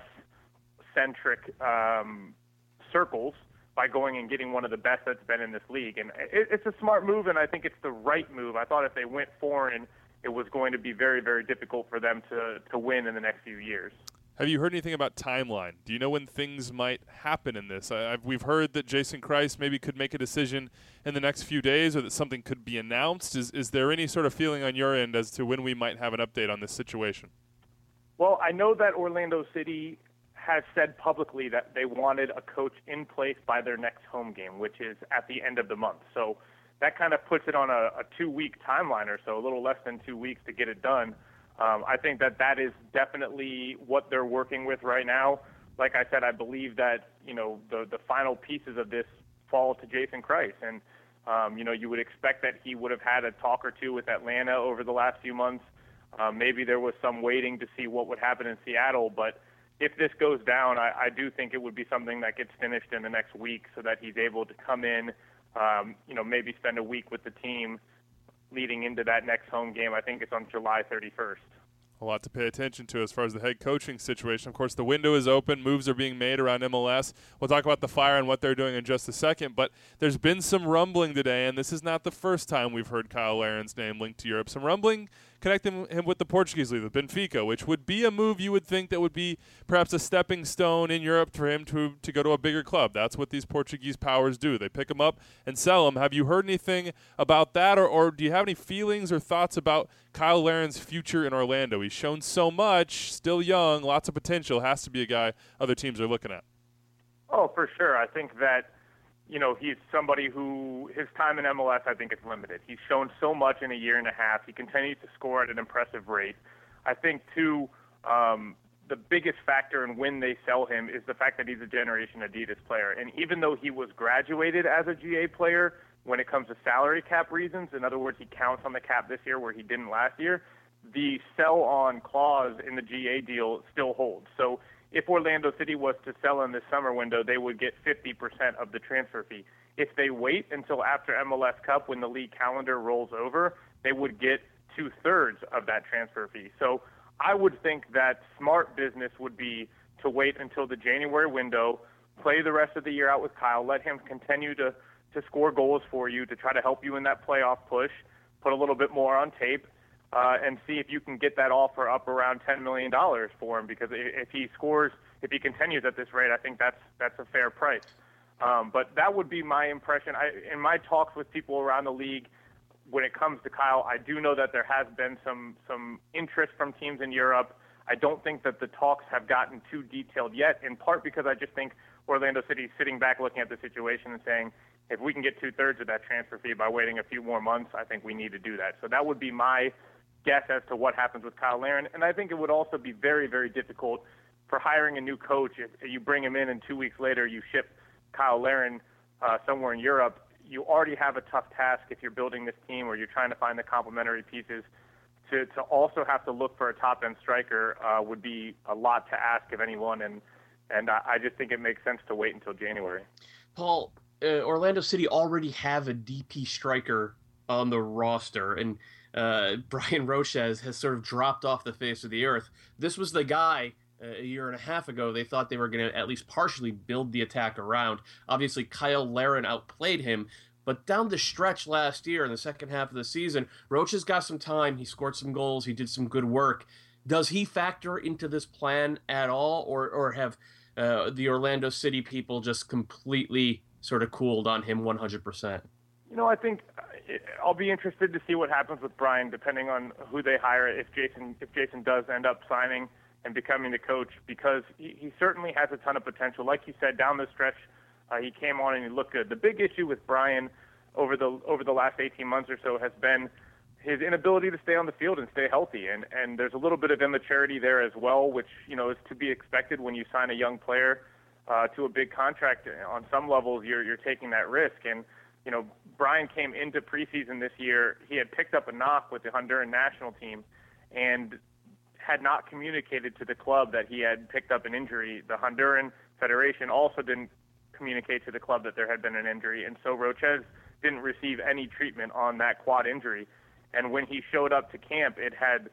S7: centric um, circles by going and getting one of the best that's been in this league. And it, it's a smart move, and I think it's the right move. I thought if they went foreign, it was going to be very, very difficult for them to, to win in the next few years.
S2: Have you heard anything about timeline? Do you know when things might happen in this? I, I've, we've heard that Jason Kreis maybe could make a decision in the next few days, or that something could be announced. Is is there any sort of feeling on your end as to when we might have an update on this situation?
S7: Well, I know that Orlando City has said publicly that they wanted a coach in place by their next home game, which is at the end of the month. So that kind of puts it on a, a two-week timeline or so, a little less than two weeks to get it done. Um, I think that that is definitely what they're working with right now. Like I said, I believe that, you know, the, the final pieces of this fall to Jason Kreis. And, um, you know, you would expect that he would have had a talk or two with Atlanta over the last few months. Um, maybe there was some waiting to see what would happen in Seattle. But if this goes down, I, I do think it would be something that gets finished in the next week so that he's able to come in, um, you know, maybe spend a week with the team leading into that next home game. I think it's on July thirty-first.
S2: A lot to pay attention to as far as the head coaching situation. Of course, the window is open. Moves are being made around M L S. We'll talk about the Fire and what they're doing in just a second. But there's been some rumbling today, and this is not the first time we've heard Cyle Larin's name linked to Europe. Some rumbling connecting him with the Portuguese league, with Benfica, which would be a move you would think that would be perhaps a stepping stone in Europe for him to, to go to a bigger club. That's what these Portuguese powers do. They pick him up and sell him. Have you heard anything about that, or, or do you have any feelings or thoughts about Cyle Larin's future in Orlando? He's shown so much, still young, lots of potential, has to be a guy other teams are looking at.
S7: Oh, for sure. I think that, you know, he's somebody who his time in M L S, I think, is limited. He's shown so much in a year and a half. He continues to score at an impressive rate. I think, too, um, the biggest factor in when they sell him is the fact that he's a Generation Adidas player. And even though he was graduated as a G A player, when it comes to salary cap reasons, in other words, he counts on the cap this year where he didn't last year, the sell-on clause in the G A deal still holds. So if Orlando City was to sell in this summer window, they would get fifty percent of the transfer fee. If they wait until after M L S Cup, when the league calendar rolls over, they would get two-thirds of that transfer fee. So I would think that smart business would be to wait until the January window, play the rest of the year out with Cyle, let him continue to, to score goals for you, to try to help you in that playoff push, put a little bit more on tape, Uh, and see if you can get that offer up around ten million dollars for him, because if he scores, if he continues at this rate, I think that's that's a fair price. Um, but that would be my impression. I, in my talks with people around the league, when it comes to Cyle, I do know that there has been some, some interest from teams in Europe. I don't think that the talks have gotten too detailed yet, in part because I just think Orlando City is sitting back looking at the situation and saying, if we can get two-thirds of that transfer fee by waiting a few more months, I think we need to do that. So that would be my guess as to what happens with Cyle Larin. And I think it would also be very, very difficult for hiring a new coach. If you bring him in and two weeks later you ship Cyle Larin uh, somewhere in Europe, you already have a tough task if you're building this team or you're trying to find the complementary pieces. To, to also have to look for a top-end striker uh, would be a lot to ask of anyone, and, and I, I just think it makes sense to wait until January.
S3: Paul, uh, Orlando City already have a D P striker on the roster, and Uh, Brian Roches has sort of dropped off the face of the earth. This was the guy a year and a half ago, they thought they were going to at least partially build the attack around. Obviously, Kyle Larin outplayed him, but down the stretch last year in the second half of the season, Roach has got some time. He scored some goals. He did some good work. Does he factor into this plan at all, or or have uh, the Orlando City people just completely sort of cooled on him one hundred percent?
S7: You know, I think I'll be interested to see what happens with Brian, depending on who they hire. If Jason, if Jason does end up signing and becoming the coach, because he, he certainly has a ton of potential. Like you said, down the stretch, uh, he came on and he looked good. The big issue with Brian over the over the last eighteen months or so has been his inability to stay on the field and stay healthy. And and there's a little bit of immaturity there as well, which, you know, is to be expected when you sign a young player uh, to a big contract. On some levels, you're you're taking that risk. And you know, Brian came into preseason this year. He had picked up a knock with the Honduran national team, and had not communicated to the club that he had picked up an injury. The Honduran Federation also didn't communicate to the club that there had been an injury, and so Rochez didn't receive any treatment on that quad injury. And when he showed up to camp, it had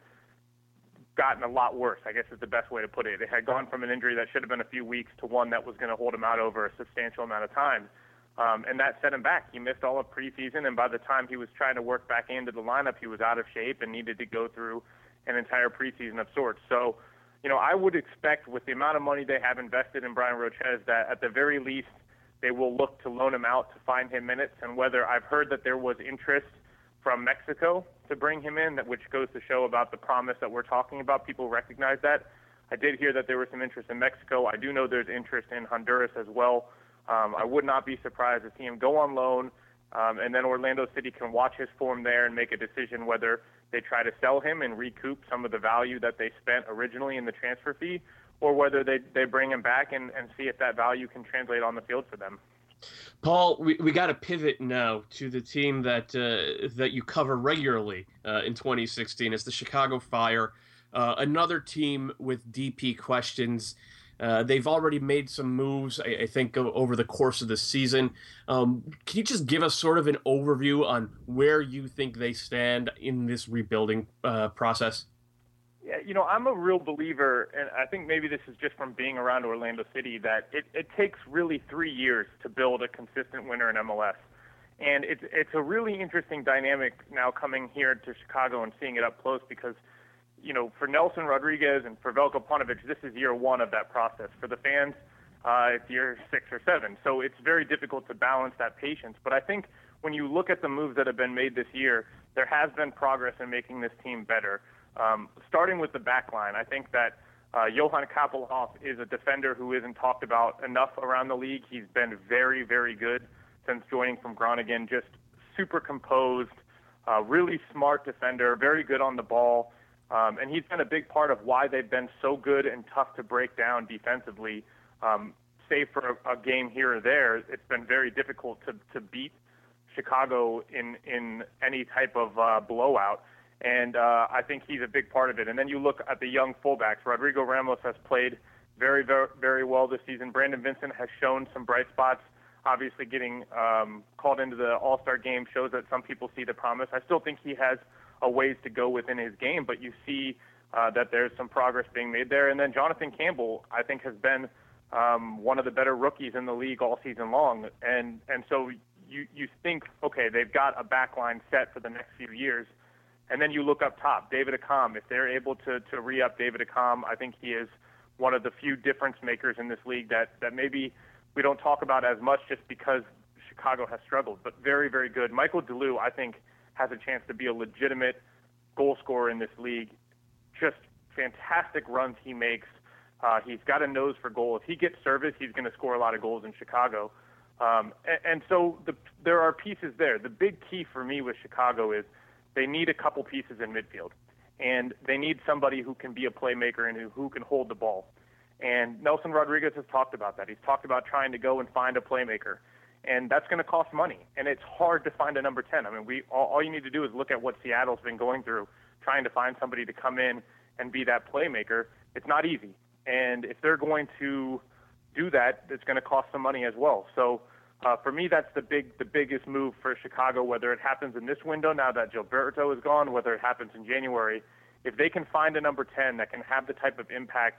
S7: gotten a lot worse, I guess is the best way to put it. It had gone from an injury that should have been a few weeks to one that was going to hold him out over a substantial amount of time. Um, and that set him back. He missed all of preseason, and by the time he was trying to work back into the lineup, he was out of shape and needed to go through an entire preseason of sorts. So, you know, I would expect with the amount of money they have invested in Brian Rochez that at the very least they will look to loan him out to find him minutes. And whether I've heard that there was interest from Mexico to bring him in, that which goes to show about the promise that we're talking about. People recognize that. I did hear that there was some interest in Mexico. I do know there's interest in Honduras as well. Um, I would not be surprised to see him go on loan, um, and then Orlando City can watch his form there and make a decision whether they try to sell him and recoup some of the value that they spent originally in the transfer fee, or whether they, they bring him back and, and see if that value can translate on the field for them.
S3: Paul, we, we got to pivot now to the team that uh, that you cover regularly uh, in twenty sixteen. It's the Chicago Fire, uh, another team with D P questions. Uh, they've already made some moves, I, I think, over the course of the season. Um, can you just give us sort of an overview on where you think they stand in this rebuilding uh, process?
S7: Yeah, you know, I'm a real believer, and I think maybe this is just from being around Orlando City, that it, it takes really three years to build a consistent winner in M L S. And it's, it's a really interesting dynamic now coming here to Chicago and seeing it up close because, you know, for Nelson Rodriguez and for Veljko Paunovic, this is year one of that process. For the fans, uh, it's year six or seven. So it's very difficult to balance that patience. But I think when you look at the moves that have been made this year, there has been progress in making this team better. Um, starting with the back line, I think that uh, Johan Kappelhoff is a defender who isn't talked about enough around the league. He's been very, very good since joining from Groningen, just super composed, uh, really smart defender, very good on the ball. Um, and he's been a big part of why they've been so good and tough to break down defensively. Um, save for a, a game here or there, it's been very difficult to, to beat Chicago in, in any type of uh, blowout. And uh, I think he's a big part of it. And then you look at the young fullbacks. Rodrigo Ramos has played very, very, very well this season. Brandon Vincent has shown some bright spots. Obviously getting um, called into the All-Star game shows that some people see the promise. I still think he has a ways to go within his game, but you see uh, that there's some progress being made there. And then Jonathan Campbell, I think, has been um, one of the better rookies in the league all season long. And and so you, you think, okay, they've got a back line set for the next few years. And then you look up top, David Accam. If they're able to, to re-up David Accam, I think he is one of the few difference makers in this league that, that maybe we don't talk about as much just because Chicago has struggled, but very, very good. Michael DeLue, I think, has a chance to be a legitimate goal scorer in this league. Just fantastic runs he makes. Uh, he's got a nose for goal. If he gets service, he's going to score a lot of goals in Chicago. Um, and, and so the, there are pieces there. The big key for me with Chicago is they need a couple pieces in midfield. And they need somebody who can be a playmaker and who, who can hold the ball. And Nelson Rodriguez has talked about that. He's talked about trying to go and find a playmaker. And that's going to cost money. And it's hard to find a number ten. I mean, we all, all you need to do is look at what Seattle's been going through, trying to find somebody to come in and be that playmaker. It's not easy. And if they're going to do that, it's going to cost some money as well. So uh, for me, that's the big, the biggest move for Chicago, whether it happens in this window now that Gilberto is gone, whether it happens in January. If they can find a number ten that can have the type of impact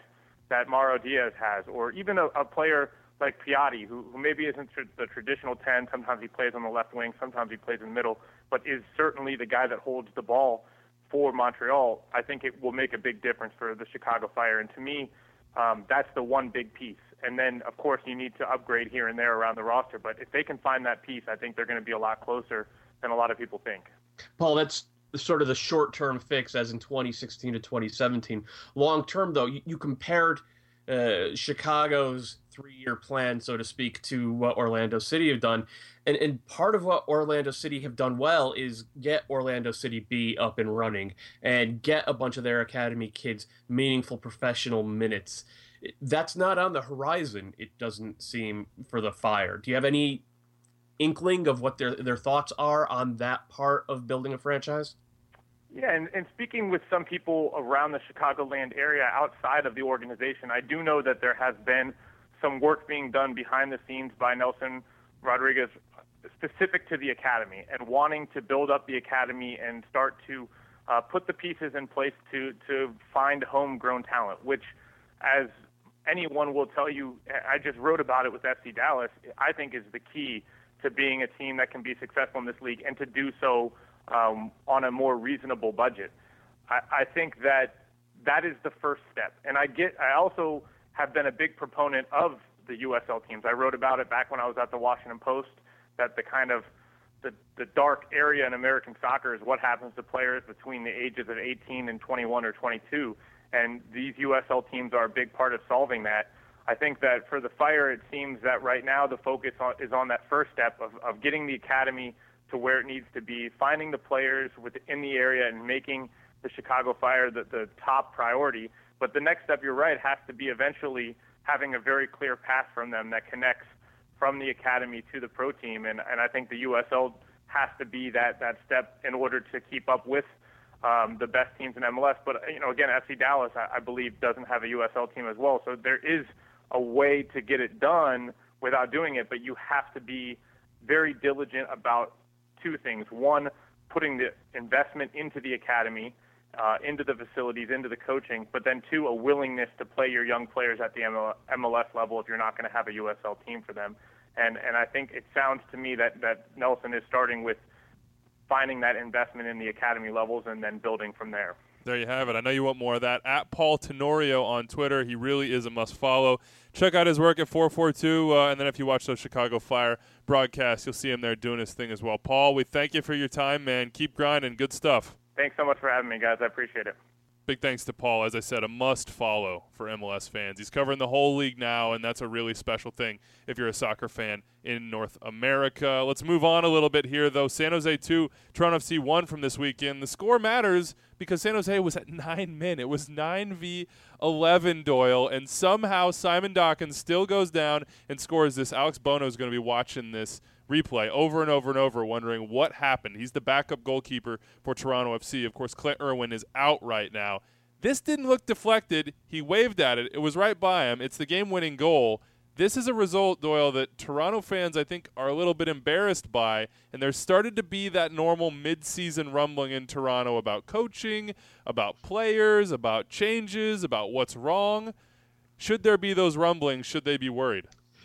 S7: that Mauro Diaz has, or even a, a player like Piatti, who, who maybe isn't tr- the traditional ten. Sometimes he plays on the left wing, sometimes he plays in the middle, but is certainly the guy that holds the ball for Montreal. I think it will make a big difference for the Chicago Fire. And to me, um, that's the one big piece. And then, of course, you need to upgrade here and there around the roster. But if they can find that piece, I think they're going to be a lot closer than a lot of people think.
S3: Paul, that's sort of the short-term fix, as in twenty sixteen to twenty seventeen. Long-term, though, you, you compared uh, Chicago's three-year plan, so to speak, to what Orlando City have done. And, and part of what Orlando City have done well is get Orlando City B up and running and get a bunch of their academy kids meaningful professional minutes. That's not on the horizon, it doesn't seem, for the Fire. Do you have any inkling of what their their thoughts are on that part of building a franchise?
S7: Yeah, and, and speaking with some people around the Chicagoland area outside of the organization, I do know that there has been some work being done behind the scenes by Nelson Rodriguez specific to the academy and wanting to build up the academy and start to uh, put the pieces in place to, to find homegrown talent, which, as anyone will tell you, I just wrote about it with F C Dallas, I think is the key to being a team that can be successful in this league and to do so um, on a more reasonable budget. I, I think that that is the first step. And I get, I also have been a big proponent of the U S L teams. I wrote about it back when I was at the Washington Post, that the kind of the, the dark area in American soccer is what happens to players between the ages of eighteen and twenty-one or twenty-two. And these U S L teams are a big part of solving that. I think that for the Fire, it seems that right now the focus on, is on that first step of, of getting the academy to where it needs to be, finding the players within the area and making the Chicago Fire the, the top priority. But the next step, you're right, has to be eventually having a very clear path from them that connects from the academy to the pro team. And, and I think the U S L has to be that, that step in order to keep up with Um, the best teams in M L S. But, you know, again, F C Dallas, I, I believe, doesn't have a U S L team as well. So there is a way to get it done without doing it, but you have to be very diligent about two things. One, putting the investment into the academy, uh, into the facilities, into the coaching, but then two, a willingness to play your young players at the M L S level if you're not going to have a U S L team for them. And and I think it sounds to me that, that Nelson is starting with finding that investment in the academy levels and then building from there.
S2: There you have it. I know you want more of that. At Paul Tenorio on Twitter. He really is a must-follow. Check out his work at four forty-two, uh, and then if you watch those Chicago Fire broadcasts, you'll see him there doing his thing as well. Paul, we thank you for your time, man. Keep grinding. Good stuff.
S7: Thanks so much for having me, guys. I appreciate it.
S2: Big thanks to Paul. As I said, a must-follow for M L S fans. He's covering the whole league now, and that's a really special thing if you're a soccer fan in North America. Let's move on a little bit here, though. San Jose two, Toronto F C one from this weekend. The score matters because San Jose was at nine men. It was nine v eleven, Doyle, and somehow Simon Dawkins still goes down and scores this. Alex Bono is going to be watching this replay over and over and over, wondering what happened. He's the backup goalkeeper for Toronto F C. Of course, Clint Irwin is out right now. This didn't look deflected. He waved at it. It was right by him. It's the game-winning goal. This is a result, Doyle, that Toronto fans, I think, are a little bit embarrassed by, and there started to be that normal mid-season rumbling in Toronto about coaching, about players, about changes, about what's wrong. Should there be those rumblings? Should they be worried?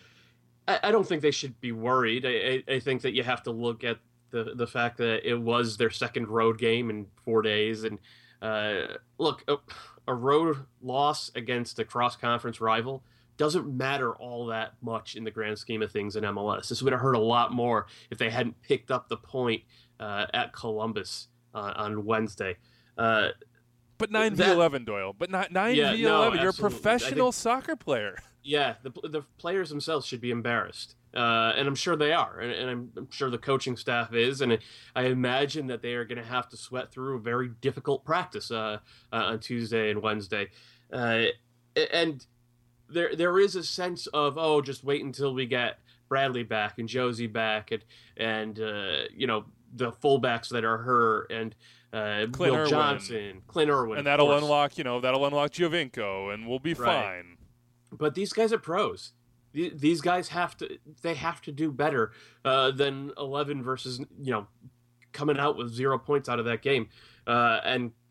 S3: I don't think they should be worried. I, I think that you have to look at the the fact that it was their second road game in four days. And uh, look, a, a road loss against a cross-conference rival doesn't matter all that much in the grand scheme of things in M L S. This would have hurt a lot more if they hadn't picked up the point uh, at Columbus uh, on Wednesday. Uh,
S2: but nine v eleven, Doyle. But not nine
S3: yeah,
S2: v eleven.
S3: No,
S2: You're a professional
S3: think,
S2: soccer player.
S3: Yeah, the the players themselves should be embarrassed, uh, and I'm sure they are, and, and I'm, I'm sure the coaching staff is, and I imagine that they are going to have to sweat through a very difficult practice uh, uh, on Tuesday and Wednesday, uh, and there there is a sense of, oh, just wait until we get Bradley back and Josie back, and and uh, you know, the fullbacks that are hurt, and uh, Will
S2: Irwin.
S3: Johnson, Clint Irwin,
S2: and that'll unlock, you know, that'll unlock Giovinco, and we'll be
S3: right.
S2: fine.
S3: But these guys are pros. These guys have to, they have to do better uh, than eleven versus, you know, coming out with zero points out of that game. Uh, and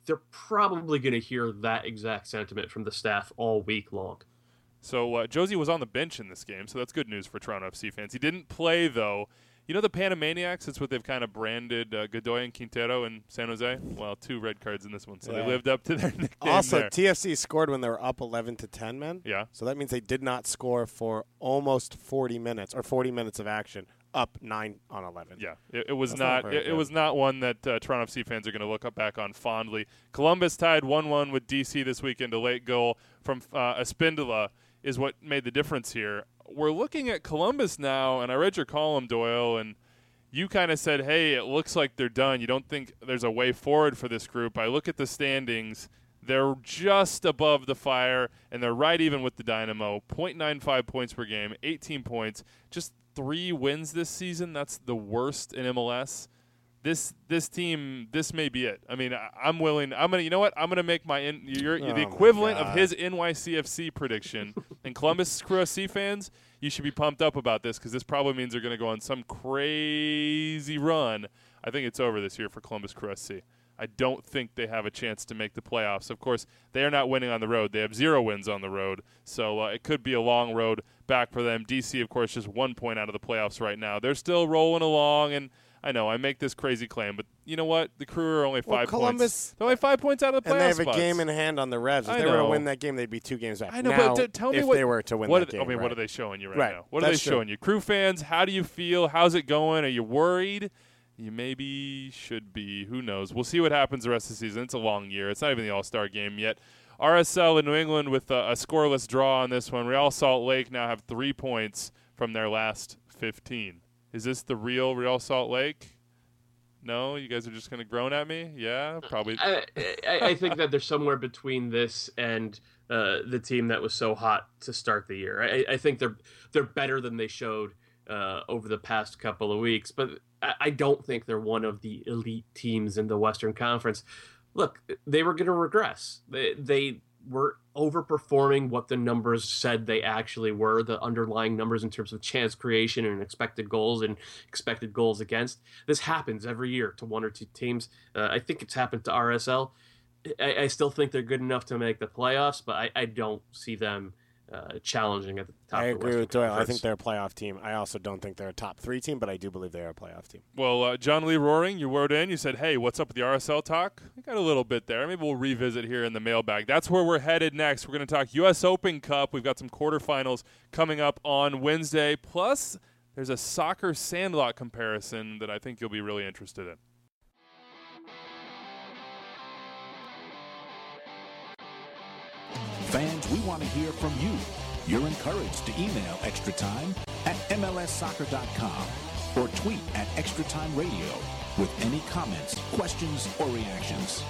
S3: they're probably going to hear that exact sentiment from the staff all week long.
S2: So uh, Josie was on the bench in this game, so that's good news for Toronto F C fans. He didn't play, though. You know the Panamaniacs? That's what they've kind of branded uh, Godoy and Quintero in San Jose. Well, two red cards in this one, so
S4: Yeah.
S2: they lived up to their nickname
S4: Also,
S2: there.
S4: T F C scored when they were up eleven to ten, man.
S2: Yeah.
S4: So that means they did not score for almost forty minutes or forty minutes of action, up nine on eleven.
S2: Yeah, it, it was
S4: That's not
S2: not.
S4: very
S2: It, it
S4: good.
S2: was not one that uh, Toronto F C fans are going to look up back on fondly. Columbus tied one one with D C this weekend. A late goal from uh, Espindola is what made the difference here. We're looking at Columbus now, and I read your column, Doyle, and you kind of said, hey, it looks like they're done. You don't think there's a way forward for this group. I look at the standings. They're just above the Fire, and they're right even with the Dynamo. zero point nine five points per game, eighteen points. Just three wins this season. That's the worst in M L S. This this team, this may be it. I mean, I, I'm willing. I'm gonna. You know what? I'm gonna make my. In, you're, you're
S4: Oh
S2: the
S4: my
S2: equivalent of
S4: God.
S2: his N Y C F C prediction. And Columbus Crew F C fans, you should be pumped up about this because this probably means they're gonna go on some crazy run. I think it's over this year for Columbus Crew F C. I don't think they have a chance to make the playoffs. Of course, they are not winning on the road. They have zero wins on the road, so uh, it could be a long road back for them. D C, of course, just one point out of the playoffs right now. They're still rolling along, and I know I make this crazy claim, but you know what? The Crew are only
S4: Well,
S2: five
S4: Columbus-
S2: points. They're only five points out of the playoffs.
S4: And they have a
S2: spots.
S4: game in hand on the Revs. If
S2: I
S4: they were to
S2: know.
S4: win that game, they'd be two games back.
S2: I know,
S4: now,
S2: but t- tell me
S4: if
S2: what
S4: they were to win
S2: what
S4: that
S2: are,
S4: game.
S2: I mean,
S4: right.
S2: what are they showing you right,
S4: Right.
S2: now? What are
S4: That's
S2: they
S4: true.
S2: showing you? Crew fans, how do you feel? How's it going? Are you worried? You maybe should be. Who knows? We'll see what happens the rest of the season. It's a long year. It's not even the All-Star game yet. R S L in New England with a, a scoreless draw on this one. Real Salt Lake now have three points from their last fifteen. Is this the real Real Salt Lake? No? You guys are just going to groan at me? Yeah? Probably.
S3: I, I, I think that they're somewhere between this and uh, the team that was so hot to start the year. I, I think they're they're better than they showed uh, over the past couple of weeks, but I, I don't think they're one of the elite teams in the Western Conference. Look, they were going to regress. They, they were overperforming what the numbers said they actually were, the underlying numbers in terms of chance creation and expected goals and expected goals against. This happens every year to one or two teams. Uh, I think it's happened to R S L. I, I still think they're good enough to make the playoffs, but I, I don't see them uh, challenging at the top
S4: I
S3: of the
S4: agree
S3: Western
S4: with Doyle. I
S3: Conference.
S4: think they're a playoff team. I also don't think they're a top three team, but I do believe they're a playoff team.
S2: Well, uh, John Lee Roaring, you wrote in. You said, hey, what's up with the R S L talk? We got a little bit there. Maybe we'll revisit here in the mailbag. That's where we're headed next. We're going to talk U S Open Cup. We've got some quarterfinals coming up on Wednesday. Plus, there's a soccer sandlot comparison that I think you'll be really interested in.
S1: Fans, we want to hear from you. You're encouraged to email Extra Time at M L S soccer dot com or tweet at Extra Time Radio with any comments, questions, or reactions.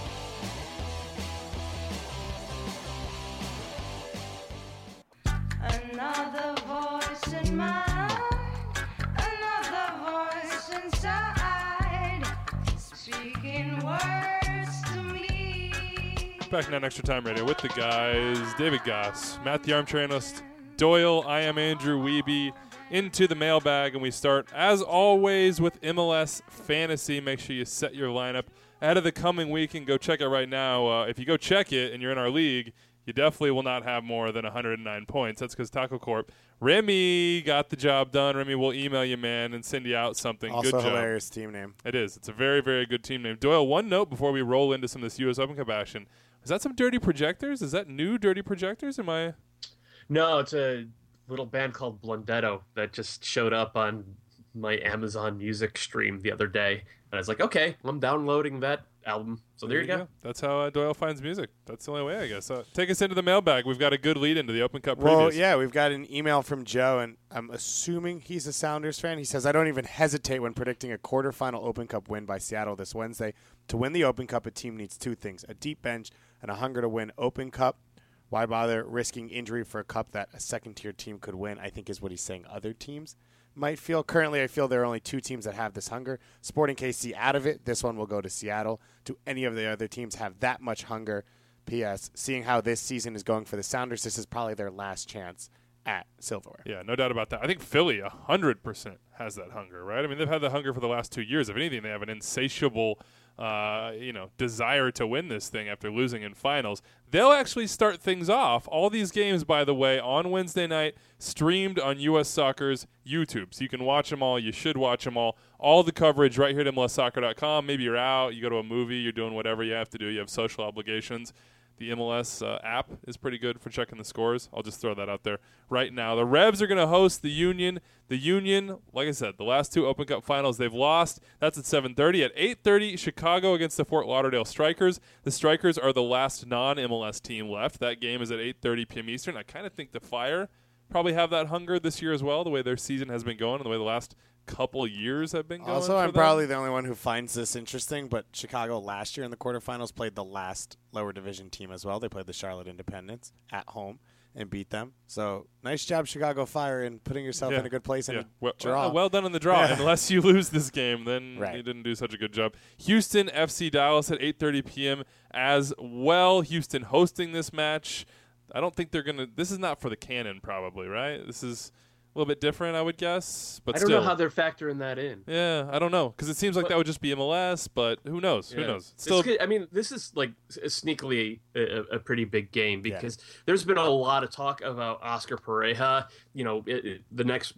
S8: Another voice in my heart, another voice inside, speaking words to me.
S2: Back now on Extra Time Radio with the guys, David Goss, Matt the Armchair Analyst, Doyle, I am Andrew Wiebe, into the mailbag, and we start, as always, with M L S Fantasy. Make sure you set your lineup ahead of the coming week and go check it right now. Uh, if you go check it and you're in our league, you definitely will not have more than one hundred nine points. That's because Taco Corp. Remy got the job done. Remy will email you, man, and send you out something.
S4: Also
S2: good job.
S4: hilarious team name.
S2: It is. It's a very, very good team name. Doyle, one note before we roll into some of this U S Open Cup action. Is that some Dirty Projectors? Is that new Dirty Projectors? Am I?
S3: No, it's a little band called Blundetto that just showed up on my Amazon Music stream the other day. And I was like, okay, I'm downloading that album. So there, you go.
S2: That's how uh, Doyle finds music. That's the only way, I guess. Uh, take us into the mailbag. We've got a good lead into the Open Cup
S4: Well,
S2: previews.
S4: yeah, we've got an email from Joe, and I'm assuming he's a Sounders fan. He says, I don't even hesitate when predicting a quarterfinal Open Cup win by Seattle this Wednesday. To win the Open Cup, a team needs two things, a deep bench and a hunger to win Open Cup. Why bother risking injury for a cup that a second-tier team could win, I think is what he's saying other teams might feel. Currently, I feel there are only two teams that have this hunger. Sporting K C out of it. This one will go to Seattle. Do any of the other teams have that much hunger? P S. Seeing how this season is going for the Sounders, this is probably their last chance at silverware.
S2: Yeah, no doubt about that. I think Philly one hundred percent has that hunger, right? I mean, they've had the hunger for the last two years. If anything, they have an insatiable uh, you know, desire to win this thing after losing in finals. They'll actually start things off. All these games, by the way, on Wednesday night, streamed on U S Soccer's YouTube. So you can watch them all. You should watch them all. All the coverage right here at M L S soccer dot com. Maybe you're out, you go to a movie, you're doing whatever you have to do. You have social obligations. The M L S uh, app is pretty good for checking the scores. I'll just throw that out there right now. The Revs are going to host the Union. The Union, like I said, the last two Open Cup finals they've lost. That's at seven thirty. At eight thirty, Chicago against the Fort Lauderdale Strikers. The Strikers are the last non-M L S team left. That game is at eight thirty p.m. Eastern. I kind of think the Fire probably have that hunger this year as well, the way their season has been going and the way the last couple years have been going.
S4: Also,
S2: for
S4: I'm
S2: them.
S4: probably the only one who finds this interesting, but Chicago last year in the quarterfinals played the last lower division team as well. They played the Charlotte Independence at home and beat them. So nice job, Chicago Fire, in putting yourself
S2: Yeah.
S4: in a good place in
S2: Yeah.
S4: a
S2: Well,
S4: draw.
S2: uh, well done in the draw.
S4: Yeah.
S2: Unless you lose this game, then
S4: Right.
S2: you didn't do such a good job. Houston F C Dallas at eight thirty p.m. as well. Houston hosting this match. I don't think they're going to – this is not for the Cannon probably, right? This is a little bit different, I would guess. But
S3: I don't
S2: still.
S3: know how they're factoring that in.
S2: Yeah, I don't know. Because it seems like
S3: But-
S2: that would just be M L S, but who knows? Who
S3: Yeah.
S2: knows?
S3: It's
S2: Still,
S3: good. I mean, this is like s- sneakily a, a pretty big game because there's been a lot of talk about Oscar Pareja, you know, it, it- the next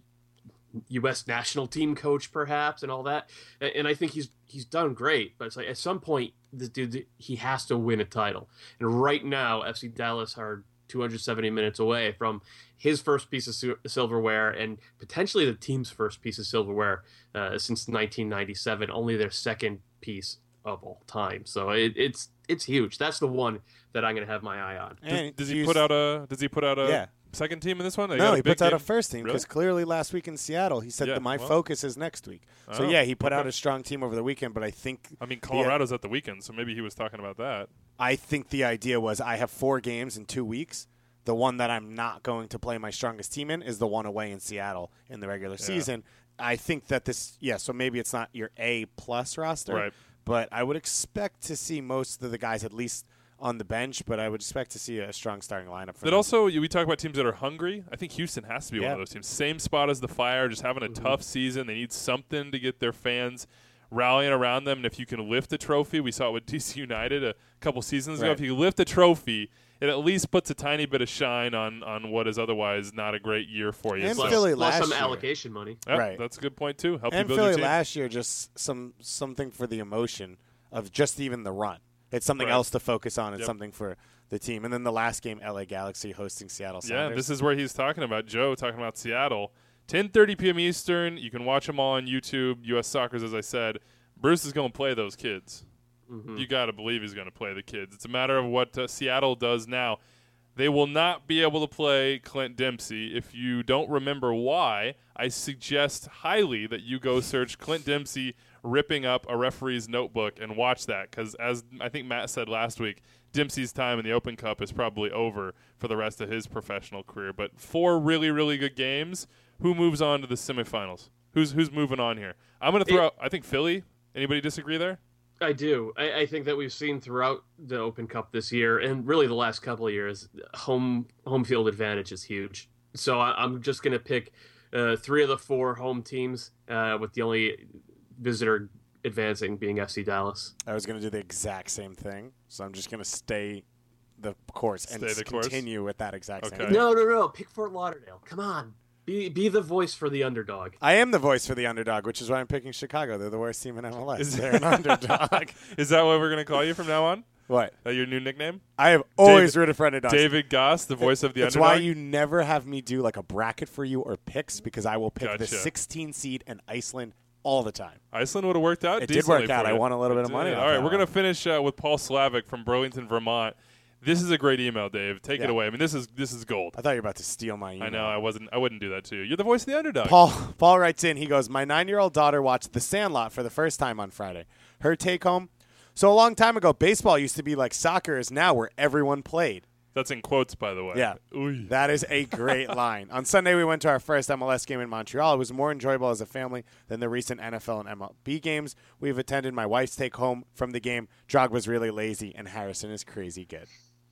S3: U S national team coach, perhaps, and all that. And, and I think he's he's done great, but it's like at some point, this dude he has to win a title. And right now, F C Dallas are two hundred seventy minutes away from his first piece of sil- silverware and potentially the team's first piece of silverware uh, since nineteen ninety-seven. Only their second piece of all time. So it, it's it's huge. That's the one that I'm going to have my eye on.
S4: And
S2: does he
S4: Houston-
S2: put out a Does he put out a
S4: Yeah.
S2: second team in this one? They
S4: No,
S2: got a
S4: he
S2: big
S4: puts out a
S2: game?
S4: first team because
S2: Really?
S4: clearly last week in Seattle he said
S2: Yeah,
S4: that my
S2: well.
S4: focus is next week. So
S2: Oh,
S4: yeah, he put out
S2: okay.
S4: a strong team over the weekend, but I think
S2: I mean,
S4: the-
S2: Colorado's at the weekend, so maybe he was talking about that.
S4: I think the idea was I have four games in two weeks. The one that I'm not going to play my strongest team in is the one away in Seattle in the regular season. I think that this, yeah, so maybe it's not your A plus roster,
S2: Right.
S4: but I would expect to see most of the guys at least on the bench, but I would expect to see a strong starting lineup for
S2: That
S4: them.
S2: also, you- we talk about teams that are hungry. I think Houston has to be one
S4: Yeah.
S2: of those teams. Same spot as the Fire, just having a tough season. They need something to get their fans rallying around them. And if you can lift a trophy, we saw it with D C United a couple seasons ago.
S4: Right.
S2: If you lift a trophy, it at least puts a tiny bit of shine on, on what is otherwise not a great year for you.
S4: And
S2: So-
S3: Plus,
S4: Philly
S3: plus
S4: last
S3: some
S4: year.
S3: allocation money.
S2: Yeah,
S4: Right.
S2: that's a good point too. Help you
S4: and
S2: build
S4: Philly
S2: your team.
S4: last year, just some something for the emotion of just even the run. It's something
S2: Right.
S4: else to focus on. It's
S2: Yep.
S4: something for the team. And then the last game, L A Galaxy hosting Seattle
S2: Yeah,
S4: Sounders.
S2: this is where he's talking about Joe talking about Seattle. ten thirty p.m. Eastern. You can watch them all on YouTube. U S Soccer's, as I said. Bruce is going to play those kids.
S3: Mm-hmm.
S2: You got to believe he's going to play the kids. It's a matter of what uh, Seattle does now. They will not be able to play Clint Dempsey. If you don't remember why, I suggest highly that you go search Clint Dempsey ripping up a referee's notebook and watch that, because as I think Matt said last week, Dempsey's time in the Open Cup is probably over for the rest of his professional career. But four really, really good games. Who moves on to the semifinals? Who's who's moving on here? I'm going to throw
S3: It-
S2: out, I think Philly. Anybody disagree there?
S3: I do. I, I think that we've seen throughout the Open Cup this year, and really the last couple of years, home home field advantage is huge. So I, I'm just going to pick uh, three of the four home teams, uh, with the only visitor advancing being F C Dallas.
S4: I was going to do the exact same thing, so I'm just going to stay the course and
S2: Stay the
S4: s-
S2: course?
S4: continue with that exact
S2: Okay.
S4: same thing.
S3: No, no, no. Pick Fort Lauderdale. Come on. Be be the voice for the underdog.
S4: I am the voice for the underdog, which is why I'm picking Chicago. They're the worst team in M L S.
S2: Is-
S4: They're an underdog.
S2: Is that what we're going to call you from now on?
S4: What?
S2: That your new nickname?
S4: I have always
S2: David-
S4: rooted for underdogs.
S2: David Goss, the voice of the
S4: That's
S2: underdog?
S4: why you never have me do like a bracket for you or picks, because I will pick the
S2: Gotcha.
S4: sixteen seed in Iceland all the time.
S2: Iceland would have worked out
S4: It did
S2: decently
S4: work out.
S2: for
S4: I
S2: you.
S4: won a little
S2: It
S4: bit of money
S2: did.
S4: off
S2: All right,
S4: that
S2: we're going to
S4: one.
S2: finish uh, with Paul Slavic from Burlington, Vermont. This is a great email, Dave. Take it
S4: Yeah.
S2: away. I mean, this is this is gold.
S4: I thought you were about to steal my email.
S2: I know. I wasn't. I wouldn't do that to you. You're the voice of the underdog.
S4: Paul Paul writes in. He goes, "My nine-year-old daughter watched The Sandlot for the first time on Friday. Her take home: So a long time ago, baseball used to be like soccer is now, where everyone played.
S2: That's in quotes, by the way.
S4: Yeah.
S2: Ooh.
S4: That is a great line. On Sunday, we went to our first M L S game in Montreal. It was more enjoyable as a family than the recent N F L and M L B games we've attended. My wife's take home from the game: Drogba's really lazy, and Harrison is crazy good.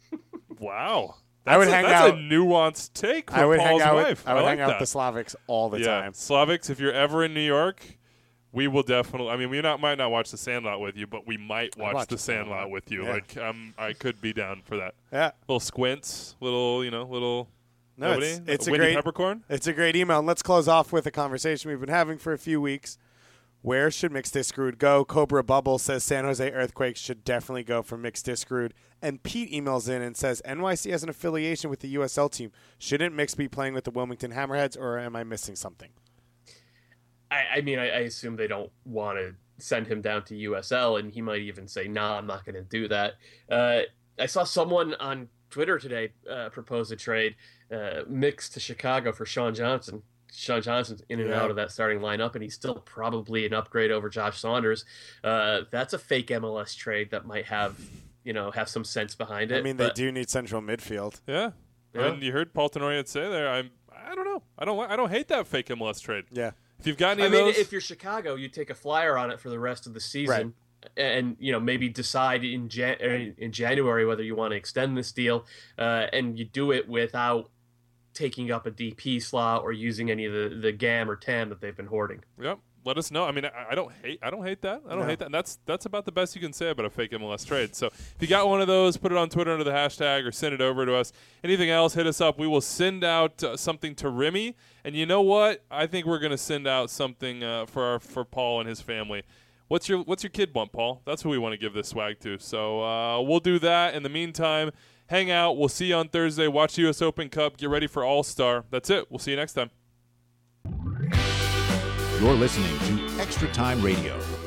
S2: Wow.
S4: I would
S2: That's a-
S4: hang
S2: that's
S4: out-
S2: a nuanced take from
S4: I would
S2: Paul's
S4: hang out.
S2: wife.
S4: With, I would
S2: like
S4: hang out
S2: that.
S4: with the Slavics all the
S2: yeah.
S4: time.
S2: Slavics, if you're ever in New York, We will definitely. I mean, we not might not watch The Sandlot with you, but we might watch,
S4: watch
S2: The
S4: The
S2: Sandlot,
S4: Sandlot.
S2: with you.
S4: Yeah.
S2: Like, um, I could be down for that.
S4: Yeah.
S2: Little squints, little, you know, little.
S4: No,
S2: nobody?
S4: it's, it's a
S2: Windy
S4: great
S2: peppercorn.
S4: It's a great email. And let's close off with a conversation we've been having for a few weeks. Where should Mixed Discrude go? Cobra Bubble says San Jose Earthquakes should definitely go for Mixed Discrude. And Pete emails in and says N Y C has an affiliation with the U S L team. Shouldn't Mix be playing with the Wilmington Hammerheads, or am I missing something?
S3: I, I mean, I, I assume they don't want to send him down to U S L, and he might even say, "Nah, I'm not going to do that." Uh, I saw someone on Twitter today uh, propose a trade, uh, Mix to Chicago for Sean Johnson. Sean Johnson's in and
S4: Yeah.
S3: out of that starting lineup, and he's still probably an upgrade over Josh Saunders. Uh, that's a fake M L S trade that might have, you know, have some sense behind it.
S4: I mean,
S3: but-
S4: they do need central midfield.
S2: Yeah.
S3: Yeah.
S2: And you heard Paul Tenorio say there. I'm. I don't know. I don't. I don't hate that fake M L S trade.
S4: Yeah.
S2: If you've got any
S3: I
S2: of
S3: mean,
S2: those,
S3: if you're Chicago, you take a flyer on it for the rest of the season, and you know maybe decide in Jan- er, in January whether you want to extend this deal, uh, and you do it without taking up a D P slot or using any of the the G A M or T A M that they've been hoarding.
S2: Yep. Let us know. I mean, I, I don't hate. I don't hate that. I don't
S4: No.
S2: hate that. And that's that's about the best you can say about a fake M L S trade. So if you got one of those, put it on Twitter under the hashtag or send it over to us. Anything else, hit us up. We will send out uh, something to Remy. And you know what? I think we're gonna send out something uh, for our, for Paul and his family. What's your What's your kid want, Paul? That's who we want to give this swag to. So uh, we'll do that. In the meantime, hang out. We'll see you on Thursday. Watch the U S Open Cup. Get ready for All Star. That's it. We'll see you next time.
S1: You're listening to Extra Time Radio.